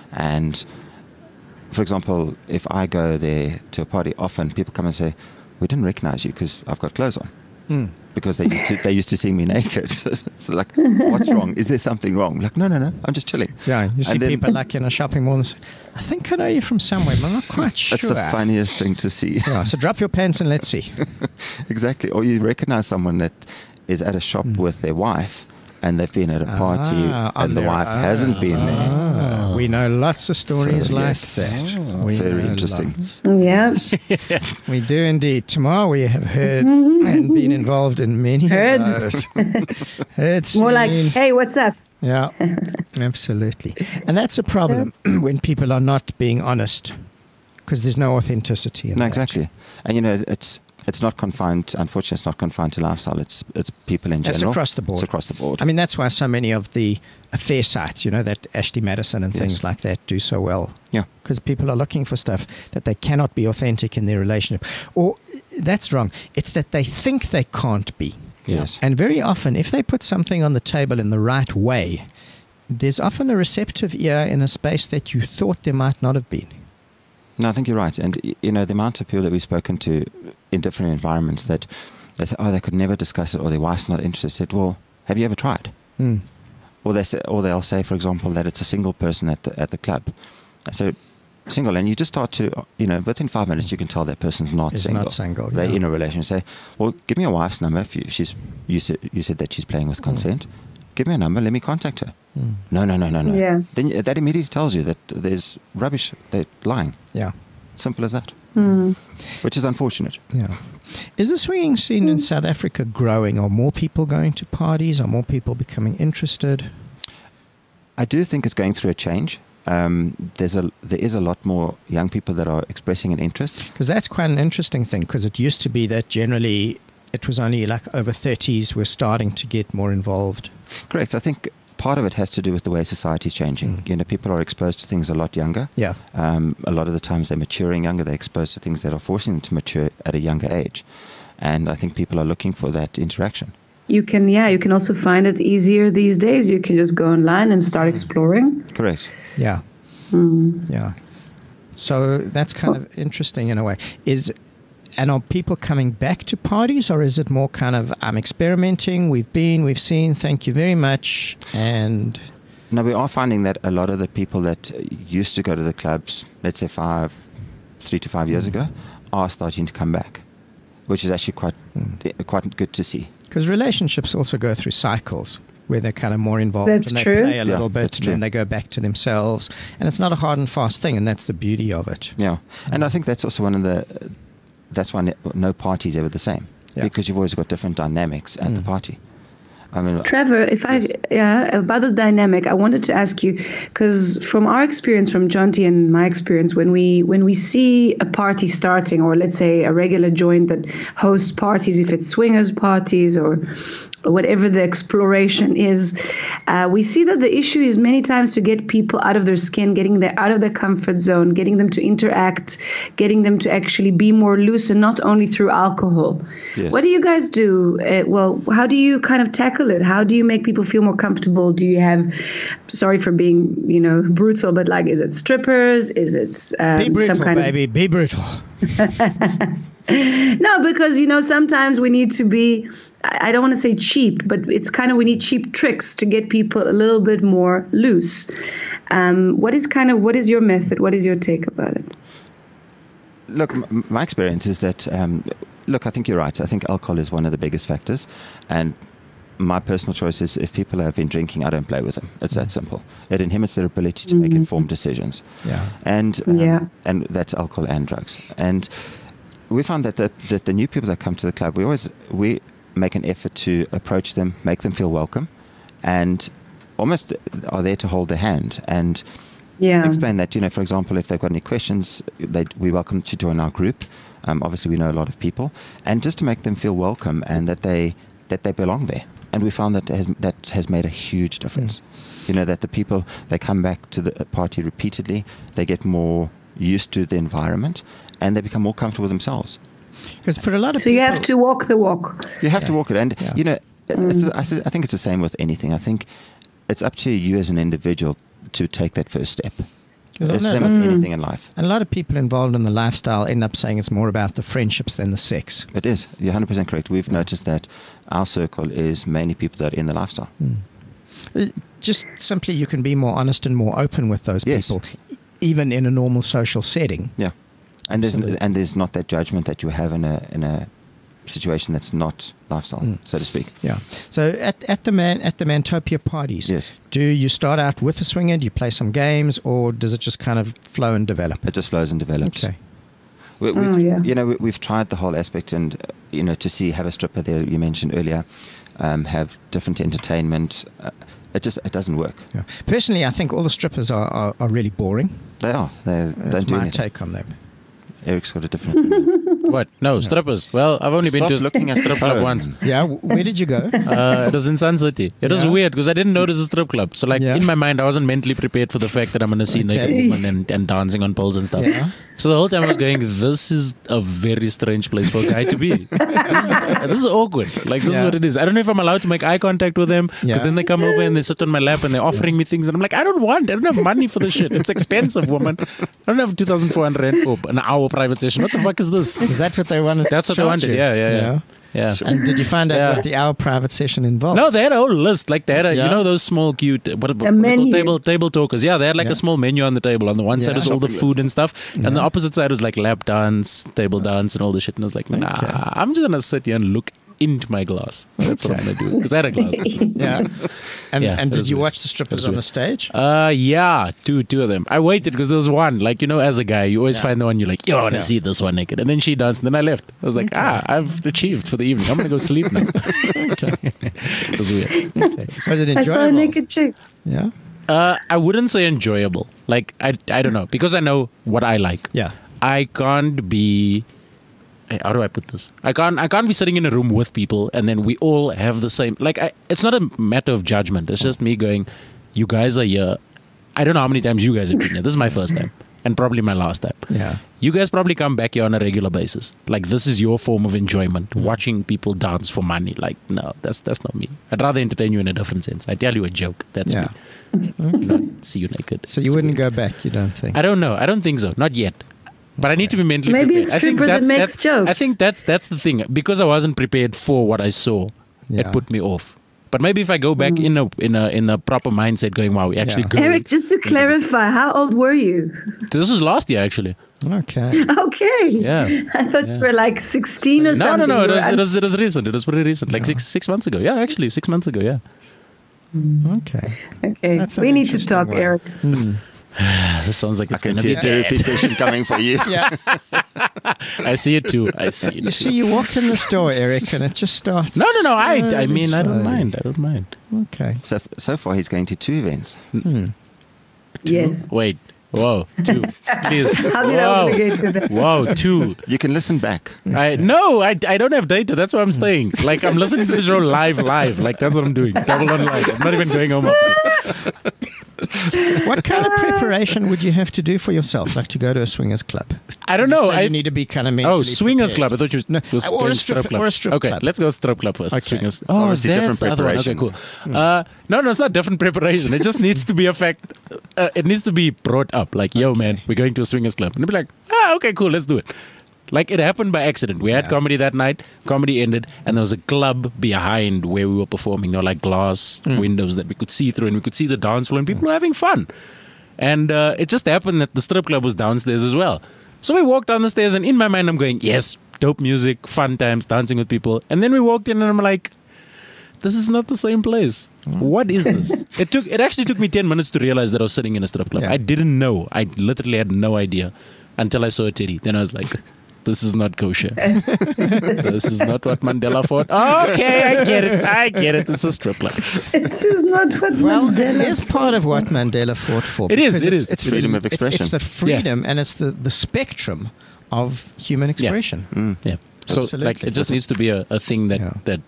And for example, if I go there to a party, often people come and say, "We didn't recognize you because I've got clothes on." Because they used to see me naked. So like, what's wrong? Is there something wrong? Like, no, I'm just chilling. Yeah, you see people like in a shopping mall and say, I think I know you from somewhere, but I'm not quite sure. That's the funniest thing to see. Yeah, so drop your pants and let's see. Exactly. Or you recognize someone that is at a shop with their wife and they've been at a party and the wife hasn't been there. We know lots of stories So, like yes. that. We Very know interesting. lots. Yeah. We do indeed. Tomorrow we have heard and been involved in many Heard. of those. Heard, More like, seen. hey, what's up? Yeah, absolutely. And that's a problem when people are not being honest because there's no authenticity in No, that. exactly. And you know, it's not confined. Unfortunately, it's not confined to lifestyle. It's people in It's general. across the board. It's across the board. I mean, that's why so many of the affair sites, you know, that Ashley Madison and things like that do so well. Yeah. Because people are looking for stuff that they cannot be authentic in their relationship. Or that's wrong. It's that they think they can't be. Yes. And very often, if they put something on the table in the right way, there's often a receptive ear in a space that you thought there might not have been. No, I think you're right. And, you know, the amount of people that we've spoken to in different environments that they say, oh, they could never discuss it or their wife's not interested. Well, have you ever tried? Or they'll say, for example, that it's a single person at the club. So single, and you just start to, you know, within 5 minutes you can tell that person's not Is single. not single, They're yeah. in a relationship. Say, well, give me your wife's number. If you said that she's playing with consent. Give me a number. Let me contact her. No. Yeah. Then that immediately tells you that there's rubbish. They're lying. Yeah. Simple as that. Which is unfortunate. Yeah. Is the swinging scene in South Africa growing? Are more people going to parties? Are more people becoming interested? I do think it's going through a change. There is a lot more young people that are expressing an interest. Because that's quite an interesting thing, because it used to be that generally it was only like over 30s were starting to get more involved. Correct. I think part of it has to do with the way society is changing. You know, people are exposed to things a lot younger. Yeah. A lot of the times they're maturing younger. They're exposed to things that are forcing them to mature at a younger age. And I think people are looking for that interaction. You can also find it easier these days. You can just go online and start exploring. Correct. Yeah. Yeah. So that's kind of interesting in a way. And are people coming back to parties, or is it more kind of, I'm experimenting, we've seen, thank you very much, and... No, we are finding that a lot of the people that used to go to the clubs, let's say 3 to 5 years ago, are starting to come back, which is actually quite good to see. Because relationships also go through cycles where they're kind of more involved That's and they true. play a little bit that's and true. then they go back to themselves. And it's not a hard and fast thing, and that's the beauty of it. Yeah. And I think that's also that's why no party is ever the same. Yeah. Because you've always got different dynamics at the party. I mean, Trevor, about the dynamic, I wanted to ask you, because from our experience, from Jonty and my experience, when we see a party starting, or let's say a regular joint that hosts parties, if it's swingers parties or whatever the exploration is, we see that the issue is many times to get people out of their skin, getting them out of their comfort zone, getting them to interact, getting them to actually be more loose, and not only through alcohol. Yes. What do you guys do? How do you kind of tackle it? How do you make people feel more comfortable? Do you have, sorry for being, brutal, but like, is it strippers? Is it Be brutal, some kind baby, be brutal. No, because, sometimes we need to be, I don't want to say cheap, but it's kind of, we need cheap tricks to get people a little bit more loose. What is your method? What is your take about it? look, my experience is that, I think you're right. I think alcohol is one of the biggest factors. And my personal choice is if people have been drinking, I don't play with them. It's that simple. It inhibits their ability to make informed decisions. Yeah. And that's alcohol and drugs. And we found that the new people that come to the club, we make an effort to approach them, make them feel welcome, and almost are there to hold their hand and explain that, for example, if they've got any questions, we welcome to join our group. Obviously, we know a lot of people, and just to make them feel welcome and that they belong there. And we found that has made a huge difference. That the people, they come back to the party repeatedly, they get more used to the environment, and they become more comfortable themselves. Because for a lot of people, you have to walk the walk. You have to walk it. And, I think it's the same with anything. I think it's up to you as an individual to take that first step. It's I the know- same with anything in life. And a lot of people involved in the lifestyle end up saying it's more about the friendships than the sex. It is. You're 100% correct. We've noticed that our circle is mainly people that are in the lifestyle. Just simply, you can be more honest and more open with those Yes. people, even in a normal social setting. Yeah. And Absolutely. there's not that judgment that you have in a situation that's not lifestyle, so to speak. Yeah. So at the Mantopia parties, Yes. do you start out with a swinger? Do you play some games, or does it just kind of flow and develop? It just flows and develops. Okay. We've tried the whole aspect, and to see have a stripper there. You mentioned earlier, have different entertainment. It doesn't work. Yeah. Personally, I think all the strippers are really boring. They are. They That's don't do my anything. take on them. Eric's got a different opinion. What? No, strippers. Well, I've only been Stop to a looking at strip club phone. once. Yeah. Where did you go? It was in Sun City. It was Yeah. weird because I didn't know it was a strip club. So, Yeah. in my mind, I wasn't mentally prepared for the fact that I'm going to see Okay. naked women and dancing on poles and stuff. Yeah. So the whole time I was going, this is a very strange place for a guy to be. This is awkward. Like, this is Yeah. what it is. I don't know if I'm allowed to make eye contact with them because Yeah. then they come over and they sit on my lap and they're offering me things. And I'm like, I don't have money for this shit. It's expensive, woman. I don't have 2,400 rand for an hour private session. What the fuck is this? Is that what they wanted? That's to what they charge wanted. you? Yeah. And did you find out Yeah. what the hour private session involved? No, they had a whole list. Like, they had Yeah. those small, cute, what are they menu. called? Table talkers. Yeah, they had like Yeah. a small menu on the table. On the one side Yeah. was all the Shopping food list. and stuff, and the opposite side was like lap dance, table dance, and all the shit. And I was like, nah, Okay. I'm just gonna sit here and look into my glass. That's what I'm gonna do because I had a glass. Yeah. And Yeah, and that did was you weird. watch the strippers That on the was stage? Yeah, two of them. I waited because there was one. Like, as a guy, you always find the one you're like, yo, I want to Yeah. see this one naked. And then she danced, and then I left. I was like, I've achieved for the evening. I'm gonna go sleep now. It was weird. Okay. Was it I saw a enjoyable? naked chick. Yeah. I wouldn't say enjoyable. Like, I don't know, because I know what I like. Yeah. I can't be. How do I put this? I can't be sitting in a room with people and then we all have the same. Like, it's not a matter of judgment. It's just me going, you guys are here. I don't know how many times you guys have been here. This is my first time and probably my last time. Yeah. You guys probably come back here on a regular basis. Like, this is your form of enjoyment, watching people dance for money. Like, no, that's not me. I'd rather entertain you in a different sense. I tell you a joke. That's Yeah. me. Not see you naked. So you It's wouldn't weird. go back, you don't think? I don't know. I don't think so. Not yet. But I need to be mentally Maybe prepared. a stripper that makes jokes. I think that's the thing. Because I wasn't prepared for what I saw, Yeah. it put me off. But maybe if I go back in a proper mindset, going, wow, we actually Yeah. good. Eric, just to clarify, how old were you? This was last year actually. Okay. Okay. Yeah. I thought you were like 16 or No, something. no. You were It was recent. It was pretty recent. Like six months ago. Yeah, actually 6 months ago. Yeah. Okay. Okay. That's an We need to interesting talk, one. Eric. This sounds like I it's can going to see be a therapy session coming for you. Yeah. I see it too. You see, you walked in the store, Eric, and it just starts. No. I slowly, mean, I don't slowly. mind. I don't mind. Okay. So far, he's going to 2 events. Yes. Wait. Whoa. 2. Please. How did I Whoa. get to that? Whoa. 2. You can listen back. I don't have data. That's why I'm staying. Like, I'm listening to the show live. Like, that's what I'm doing. Double on live. I'm not even going home after this. What kind of preparation would you have to do for yourself, like to go to a swingers club? I don't know. So you need to be kind of mentally swingers prepared. club. I thought you No, was or a going strip- club. or a strip okay, club. let's go strip club first. Okay. Swingers. Obviously that's different the other one. Okay, preparation. cool. No, it's not different preparation. It just needs to be a fact. It needs to be brought up. Like, yo, man, we're going to a swingers club. And they'll be like, okay, cool, let's do it. Like, it happened by accident. We had comedy that night. Comedy ended, and there was a club behind where we were performing. There were like glass windows that we could see through, and we could see the dance floor, and people were having fun. And it just happened that the strip club was downstairs as well. So we walked down the stairs, and in my mind, I'm going, yes, dope music, fun times, dancing with people. And then we walked in, and I'm like, this is not the same place. What is this? It actually took me 10 minutes to realize that I was sitting in a strip club. Yeah. I didn't know. I literally had no idea until I saw a titty. Then I was like, this is not kosher. This is not what Mandela fought. Okay, I get it. This is strip club. This is not what Well, it Mandela. is part of what Mandela fought for. It is, because it is. It's Freedom of It's expression. the freedom and it's the spectrum of human expression. Yeah. So, Absolutely. like, it just needs to be a thing that Yeah. that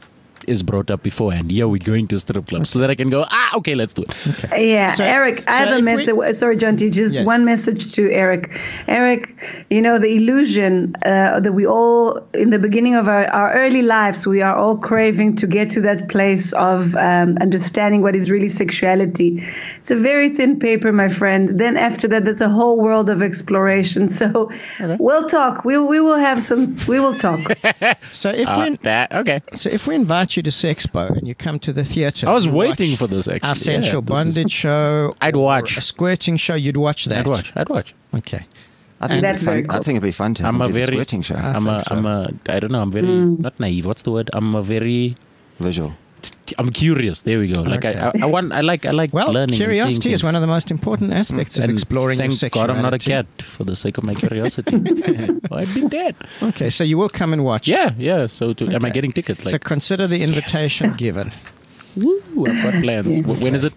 is brought up beforehand. Yeah, we're going to a strip club, so that I can go, okay, let's do it. Yeah, So- Eric, I so have a if message. Sorry, John T, just Yes. one message to Eric. Eric, the illusion that we all, in the beginning of our early lives, we are all craving to get to that place of understanding what is really sexuality. It's a very thin paper, my friend. Then after that, that's a whole world of exploration. So we'll talk. We will have some. We will talk. So if if we invite you to Sexpo and you come to the theatre, I was you waiting watch for this, actually. our sensual Yeah, this is- bondage show. I'd or watch. a squirting show. You'd watch that. I'd watch. Okay. I think That's it'd be fun. very cool. I think it'd be fun to have I'm a a very, squirting show. I don't know, I'm very, not naive. What's the word? I'm a very, Visual. I'm curious. There we go. Like Okay. I like Well, learning. curiosity is one of the most important aspects of and exploring your thank sexuality. God I'm not a cat for the sake of my curiosity. I'd be dead. Okay, so you will come and watch. Yeah. So am I Okay. getting tickets? So Like, consider the invitation given. woo, I've got plans. When is it?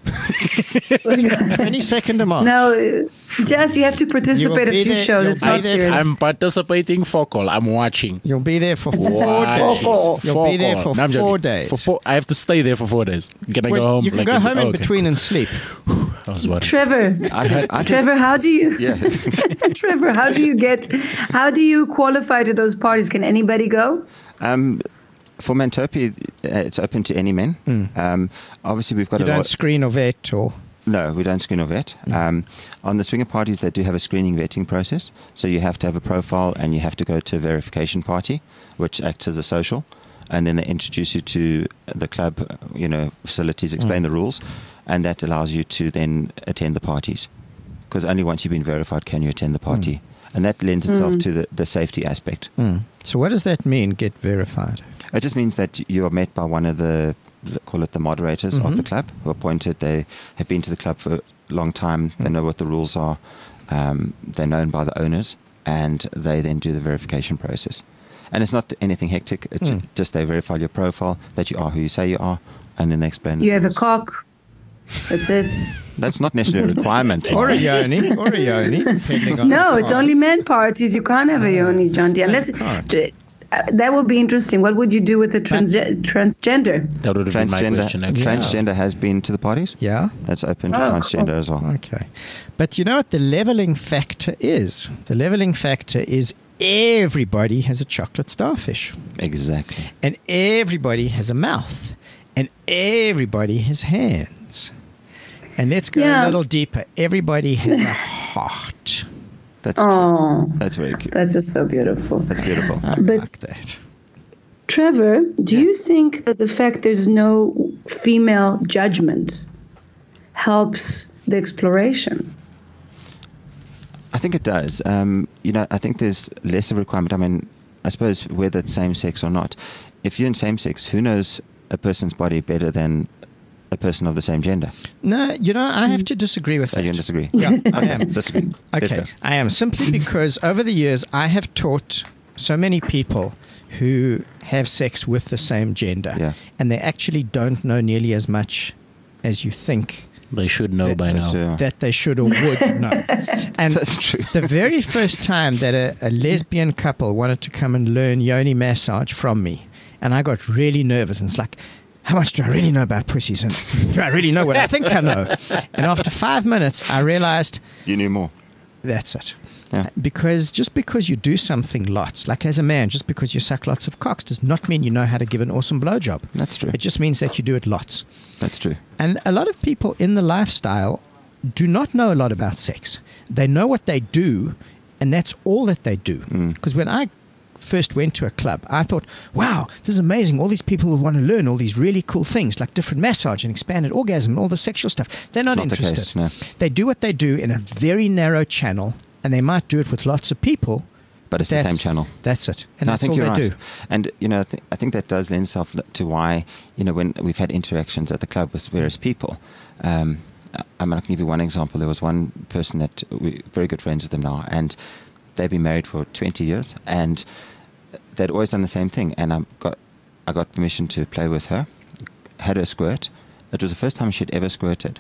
22nd of March. No, just you have to You participate will a be few there- shows. you'll It's be not there. serious. I'm participating for call. I'm watching. You'll be there for 4 days. You'll be there for No, I'm 4 joking. days. For 4, I have to stay there for 4 days. Can I Well, go home? you can like go a- home in okay. between and sleep. I was worried. Trevor, Trevor, how do you? Yeah. Trevor, how do you qualify to those parties? Can anybody go? For Mantopi, it's open to any men. Obviously, we've got You a don't lot. screen or vet or... No, we don't screen or vet. On the swinger parties, they do have a screening vetting process. So you have to have a profile and you have to go to a verification party, which acts as a social. And then they introduce you to the club, facilities, explain the rules. And that allows you to then attend the parties. Because only once you've been verified can you attend the party. And that lends itself to the safety aspect. So what does that mean, get verified? It just means that you are met by one of the call it the moderators of the club, who are appointed. They have been to the club for a long time. They know what the rules are. They're known by the owners, and they then do the verification process. And it's not anything hectic. It's just they verify your profile, that you are who you say you are, and then they explain the You have a rules. cock. That's it. That's not necessarily a requirement. Or a yoni, depending on... No, the it's party. only men parties. You can't have a yoni, John D. Unless can't. that would be interesting. What would you do with a transgender? That would have been my question, actually. Transgender has been to the parties. Yeah? That's open to Oh, transgender cool. as well. Okay. But you know what the leveling factor is? The leveling factor is everybody has a chocolate starfish. Exactly. And everybody has a mouth. And everybody has hands. And let's go a Yeah. little deeper. Everybody has a heart. That's Oh, that's very cute. that's just so beautiful. That's beautiful. I But- like that. Trevor, do you think that the fact there's no female judgment helps the exploration? I think it does. I think there's less of a requirement. I mean, I suppose whether it's same sex or not, if you're in same sex, who knows a person's body better than a person of the same gender? No, I have to disagree with So that. you disagree? Yeah, I am. Disagree. Let's Okay, go. I am. Simply because over the years I have taught so many people who have sex with the same gender. Yeah. And they actually don't know nearly as much as you think They should know by now. Yeah. that they should or would know. And That's true. the very first time that a lesbian couple wanted to come and learn yoni massage from me, and I got really nervous, and it's like, how much do I really know about pussies? And do I really know what I think I know? And after 5 minutes, I realized You knew more. that's it. Yeah. Because just because you do something lots, like as a man, just because you suck lots of cocks does not mean you know how to give an awesome blowjob. That's true. It just means that you do it lots. That's true. And a lot of people in the lifestyle do not know a lot about sex. They know what they do, and that's all that they do. Because when I first went to a club, I thought, wow, this is amazing. All these people will want to learn all these really cool things, like different massage and expanded orgasm and all the sexual stuff. They're not not the interested. case, no. They do what they do in a very narrow channel, and they might do it with lots of people. But it's the same channel. That's it. And No, I that's think all you're they right. do. And, I think that does lend itself to why, when we've had interactions at the club with various people. I mean, I can give you one example. There was one person that we're very good friends with them now, and they've been married for 20 years, and they'd always done the same thing. And I got permission to play with her, had her squirt. It was the first time she'd ever squirted.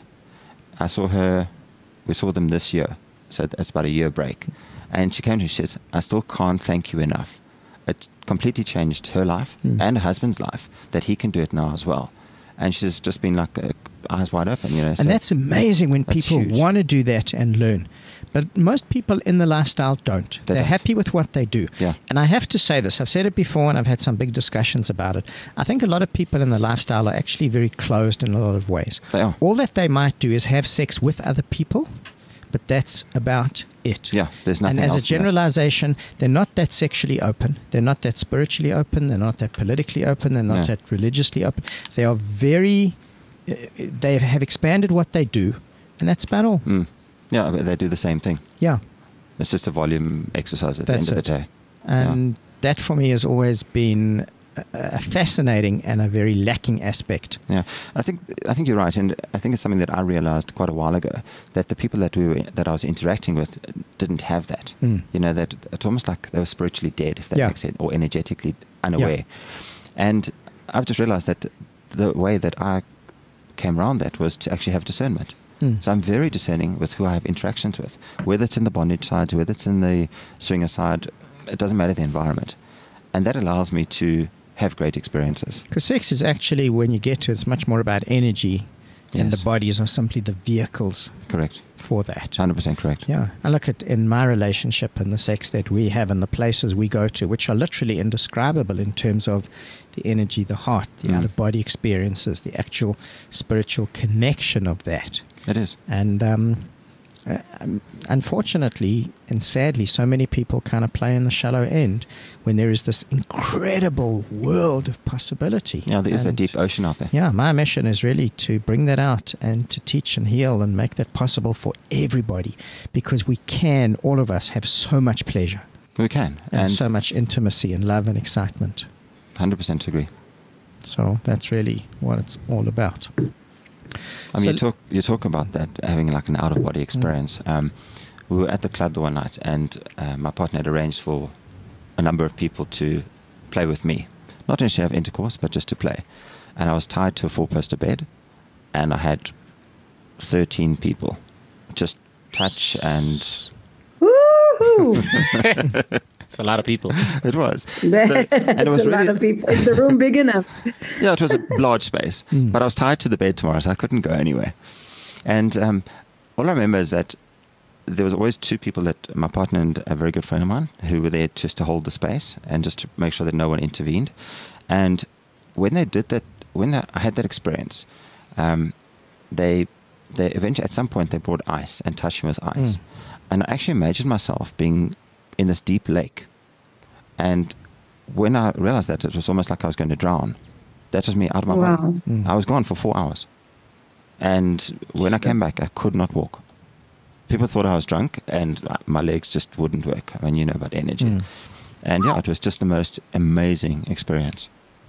We saw them this year, so it's about a year break. And she came to me, she says, I still can't thank you enough. it completely changed her life and her husband's life, that he can do it now as well. And she's just been like eyes wide open, you know. And that's amazing when people want to do that and learn. But most people in the lifestyle don't. They're happy with what they do. Yeah. And I have to say this. I've said it before and I've had some big discussions about it. I think a lot of people in the lifestyle are actually very closed in a lot of ways. They are. All that they might do is have sex with other people, but that's about it. Yeah, there's nothing And as else a generalization, they're not that sexually open. They're not that spiritually open. They're not that politically open. They're not that religiously open. They are very, they have expanded what they do, and that's about all. Yeah, they do the same thing. Yeah. It's just a volume exercise at the end of the day. And that for me has always been a fascinating and a very lacking aspect. Yeah, I think you're right, and I think it's something that I realized quite a while ago, that the people that I was interacting with didn't have that. You know, that it's almost like they were spiritually dead, if that makes sense, or energetically unaware. Yeah. And I've just realized that the way that I came around that was to actually have discernment. So I'm very discerning with who I have interactions with, whether it's in the bondage side, whether it's in the swinger side. It doesn't matter the environment, and that allows me to have great experiences. Because sex is actually, when you get to it, it's much more about energy, and the bodies are simply the vehicles. Correct. For that. 100% correct. Yeah. I look at in my relationship and the sex that we have and the places we go to, which are literally indescribable in terms of the energy, the heart, the out-of-body experiences, the actual spiritual connection of that. It is. And unfortunately and sadly, so many people kind of play in the shallow end when there is this incredible world of possibility. Yeah, there is a deep ocean out there. Yeah, my mission is really to bring that out and to teach and heal and make that possible for everybody, because we can, all of us, have so much pleasure. We can. And so much intimacy and love and excitement. 100% agree. So that's really what it's all about. I mean, you talk about that, having like an out-of-body experience. We were at the club the one night, and my partner had arranged for a number of people to play with me. Not to have intercourse, but just to play. And I was tied to a 4-poster bed, and I had 13 people just touch and... Woohoo! It's a lot of people. It was. And it was a lot of people. Is the room big enough? Yeah, it was a large space. But I was tied to the bed tomorrow, so I couldn't go anywhere. And all I remember is that there was always 2 people, that my partner and a very good friend of mine, who were there just to hold the space and just to make sure that no one intervened. And when they did that, I had that experience, they eventually, at some point, they brought ice and touched me with ice. And I actually imagined myself being in this deep lake. And when I realized that, it was almost like I was going to drown. That was me out of my body. I was gone for 4 hours. And when I came back, I could not walk. People thought I was drunk, and my legs just wouldn't work. I mean, you know about energy. And yeah, it was just the most amazing experience.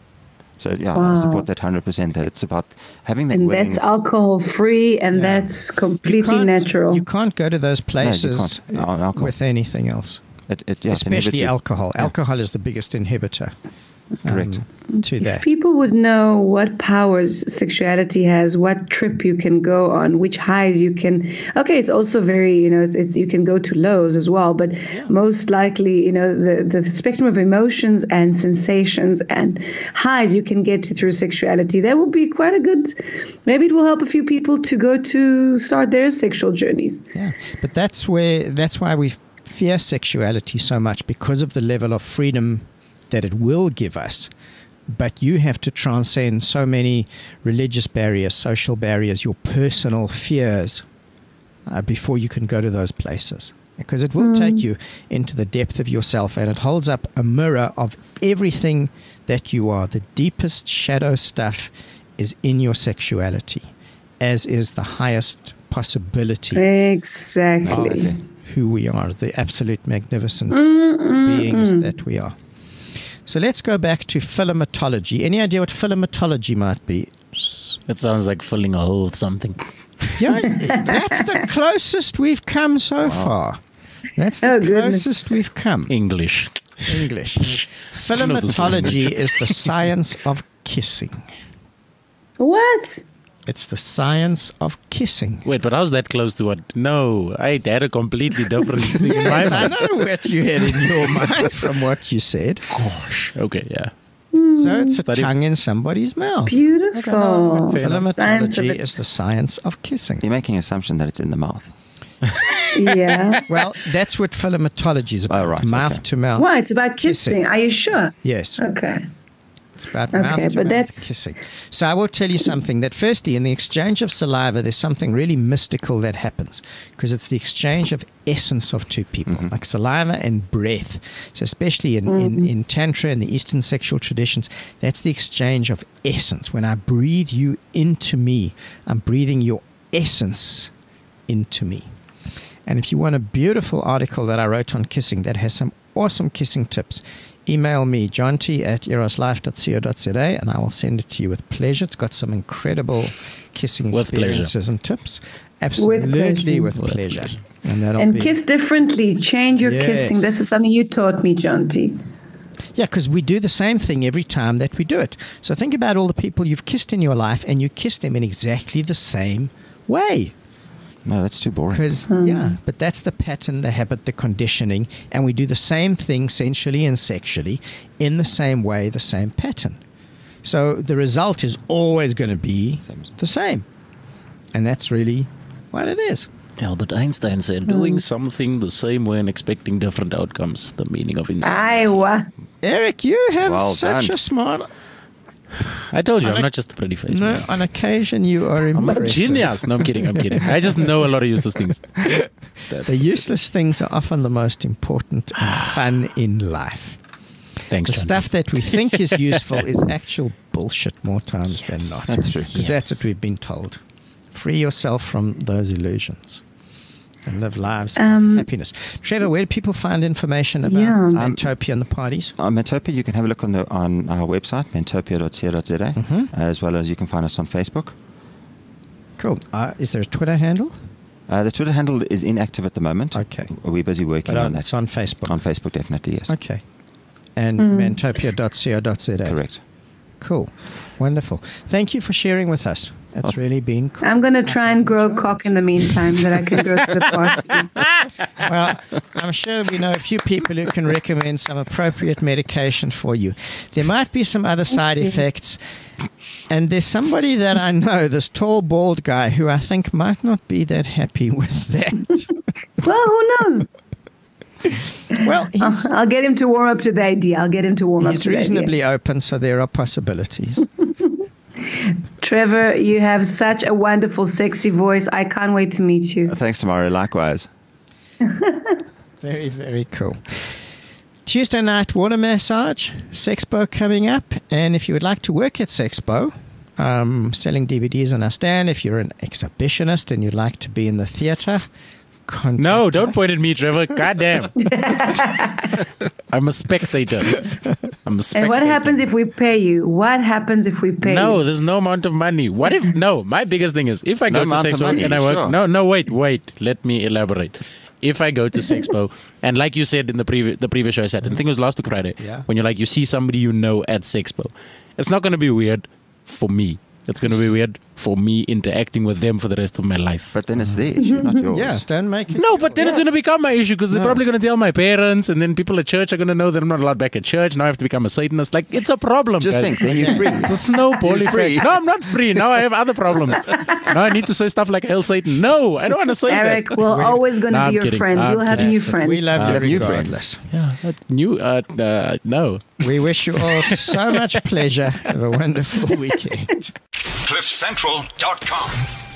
So yeah, I support that 100%, that it's about having that. And that's alcohol free, and that's completely natural. You can't go to those places with anything else. Especially alcohol. Alcohol is the biggest inhibitor. Correct. To that. If people would know what powers sexuality has, what trip you can go on, which highs you can. Okay, it's also very, it's you can go to lows as well, but most likely, the spectrum of emotions and sensations and highs you can get to through sexuality. That will be quite a good. Maybe it will help a few people to go to start their sexual journeys. Yeah, but that's why we fear sexuality so much, because of the level of freedom that it will give us. But you have to transcend so many religious barriers, social barriers, your personal fears before you can go to those places. Because it will take you into the depth of yourself, and it holds up a mirror of everything that you are. The deepest shadow stuff is in your sexuality, as is the highest possibility. Exactly. Of who we are, the absolute magnificent beings that we are. So let's go back to philematology. Any idea what philematology might be? It sounds like filling a hole with something. Yeah, that's the closest we've come so far. That's the closest we've come. English. Philematology is the science of kissing. What? It's the science of kissing. Wait, but how's that close to what? No, I had a completely different thing in my Yes, I mind. know what you had in your mind from what you said. Gosh. Okay, yeah. So it's a Study- tongue in somebody's mouth. Beautiful. Fair enough. Science of Philematology it. is the science of kissing. You're making an assumption that it's in the mouth. Yeah. Well, that's what philematology is about. Oh, right, It's mouth okay. to mouth. Why? It's about kissing. Are you sure? Yes, Okay. it's about Okay, mouth to but mouth that's- kissing. So I will tell you something that firstly, in the exchange of saliva, there's something really mystical that happens because it's the exchange of essence of two people, like saliva and breath. So especially in Tantra and the Eastern sexual traditions, that's the exchange of essence. When I breathe you into me, I'm breathing your essence into me. And if you want a beautiful article that I wrote on kissing that has some awesome kissing tips, email me, johnty@eroslife.co.za, and I will send it to you with pleasure. It's got some incredible kissing With pleasure. experiences and tips. Absolutely with pleasure. pleasure. And that'll And be... kiss differently. Change your Yes. kissing. This is something you taught me, John T. Yeah, because we do the same thing every time that we do it. So think about all the people you've kissed in your life, and you kiss them in exactly the same way. No, that's too boring. Because, yeah, but that's the pattern, the habit, the conditioning. And we do the same thing sensually and sexually in the same way, the same pattern. So the result is always going to be the same. And that's really what it is. Albert Einstein said, doing something the same way and expecting different outcomes. The meaning of insanity. Iowa. Eric, you have Well such done. a smart... I told you, On I'm a- not just a pretty face. No, man. on occasion you are I'm a impressive. genius. No, I'm kidding. I just know a lot of useless things. The useless things are often the most important and fun in life. Thanks, The John. stuff that we think is useful is actual bullshit more times than not. That's true. Because that's what we've been told. Free yourself from those illusions and live lives of happiness. Trevor, where do people find information about Yeah. Mantopia and the parties? On Mantopia, you can have a look on our website, mantopia.co.za, as well as you can find us on Facebook. Cool. Is there a Twitter handle? The Twitter handle is inactive at the moment. Okay. We're busy working But on that. it's on Facebook. On Facebook, definitely, yes. Okay. And mantopia.co.za. Correct. Cool. Wonderful. Thank you for sharing with us. That's really been cool. I'm going to try and grow a cock in the meantime that I can go to the parties. Well, I'm sure we know a few people who can recommend some appropriate medication for you. There might be some other side effects. And there's somebody that I know, this tall, bald guy, who I think might not be that happy with that. Well, who knows? Well, I'll get him to warm up to the idea. he's reasonably open, so there are possibilities. Trevor, you have such a wonderful, sexy voice. I can't wait to meet you. Thanks, Tamara. Likewise. Very, very cool. Tuesday night water massage, Sexpo coming up. And if you would like to work at Sexpo, selling DVDs on our stand, if you're an exhibitionist and you'd like to be in the theater, contact No, don't us. point at me, Trevor. God damn. I'm a spectator. I'm a spectator. And what happens if we pay you? What happens if we pay No, you? there's no amount of money. What if? No, my biggest thing is if I No go to amount of Sexpo money, and I work. sure. No, wait. Let me elaborate. If I go to Sexpo and like you said in the previous show I said, and I think it was last week Friday, Yeah. when you see somebody you know at Sexpo, it's not going to be weird for me. It's going to be weird for me interacting with them for the rest of my life. But then it's their issue, not yours. Yeah, don't make it. No, but then it's going to become my issue because they're probably going to tell my parents, and then people at church are going to know that I'm not allowed back at church. Now I have to become a Satanist. Like, it's a problem, Just guys. think, then you're free. It's a snowball You're free. effect. No, I'm not free. Now I have other problems. Now I need to say stuff like "Hail Satan." No, I don't want to say Eric, that. we're always going to No, be I'm your kidding. friends. I'm You'll have kidding. new friends. We love you have new regardless. Yeah, no. We wish you all so much pleasure. Have a wonderful weekend. CliffCentral.com.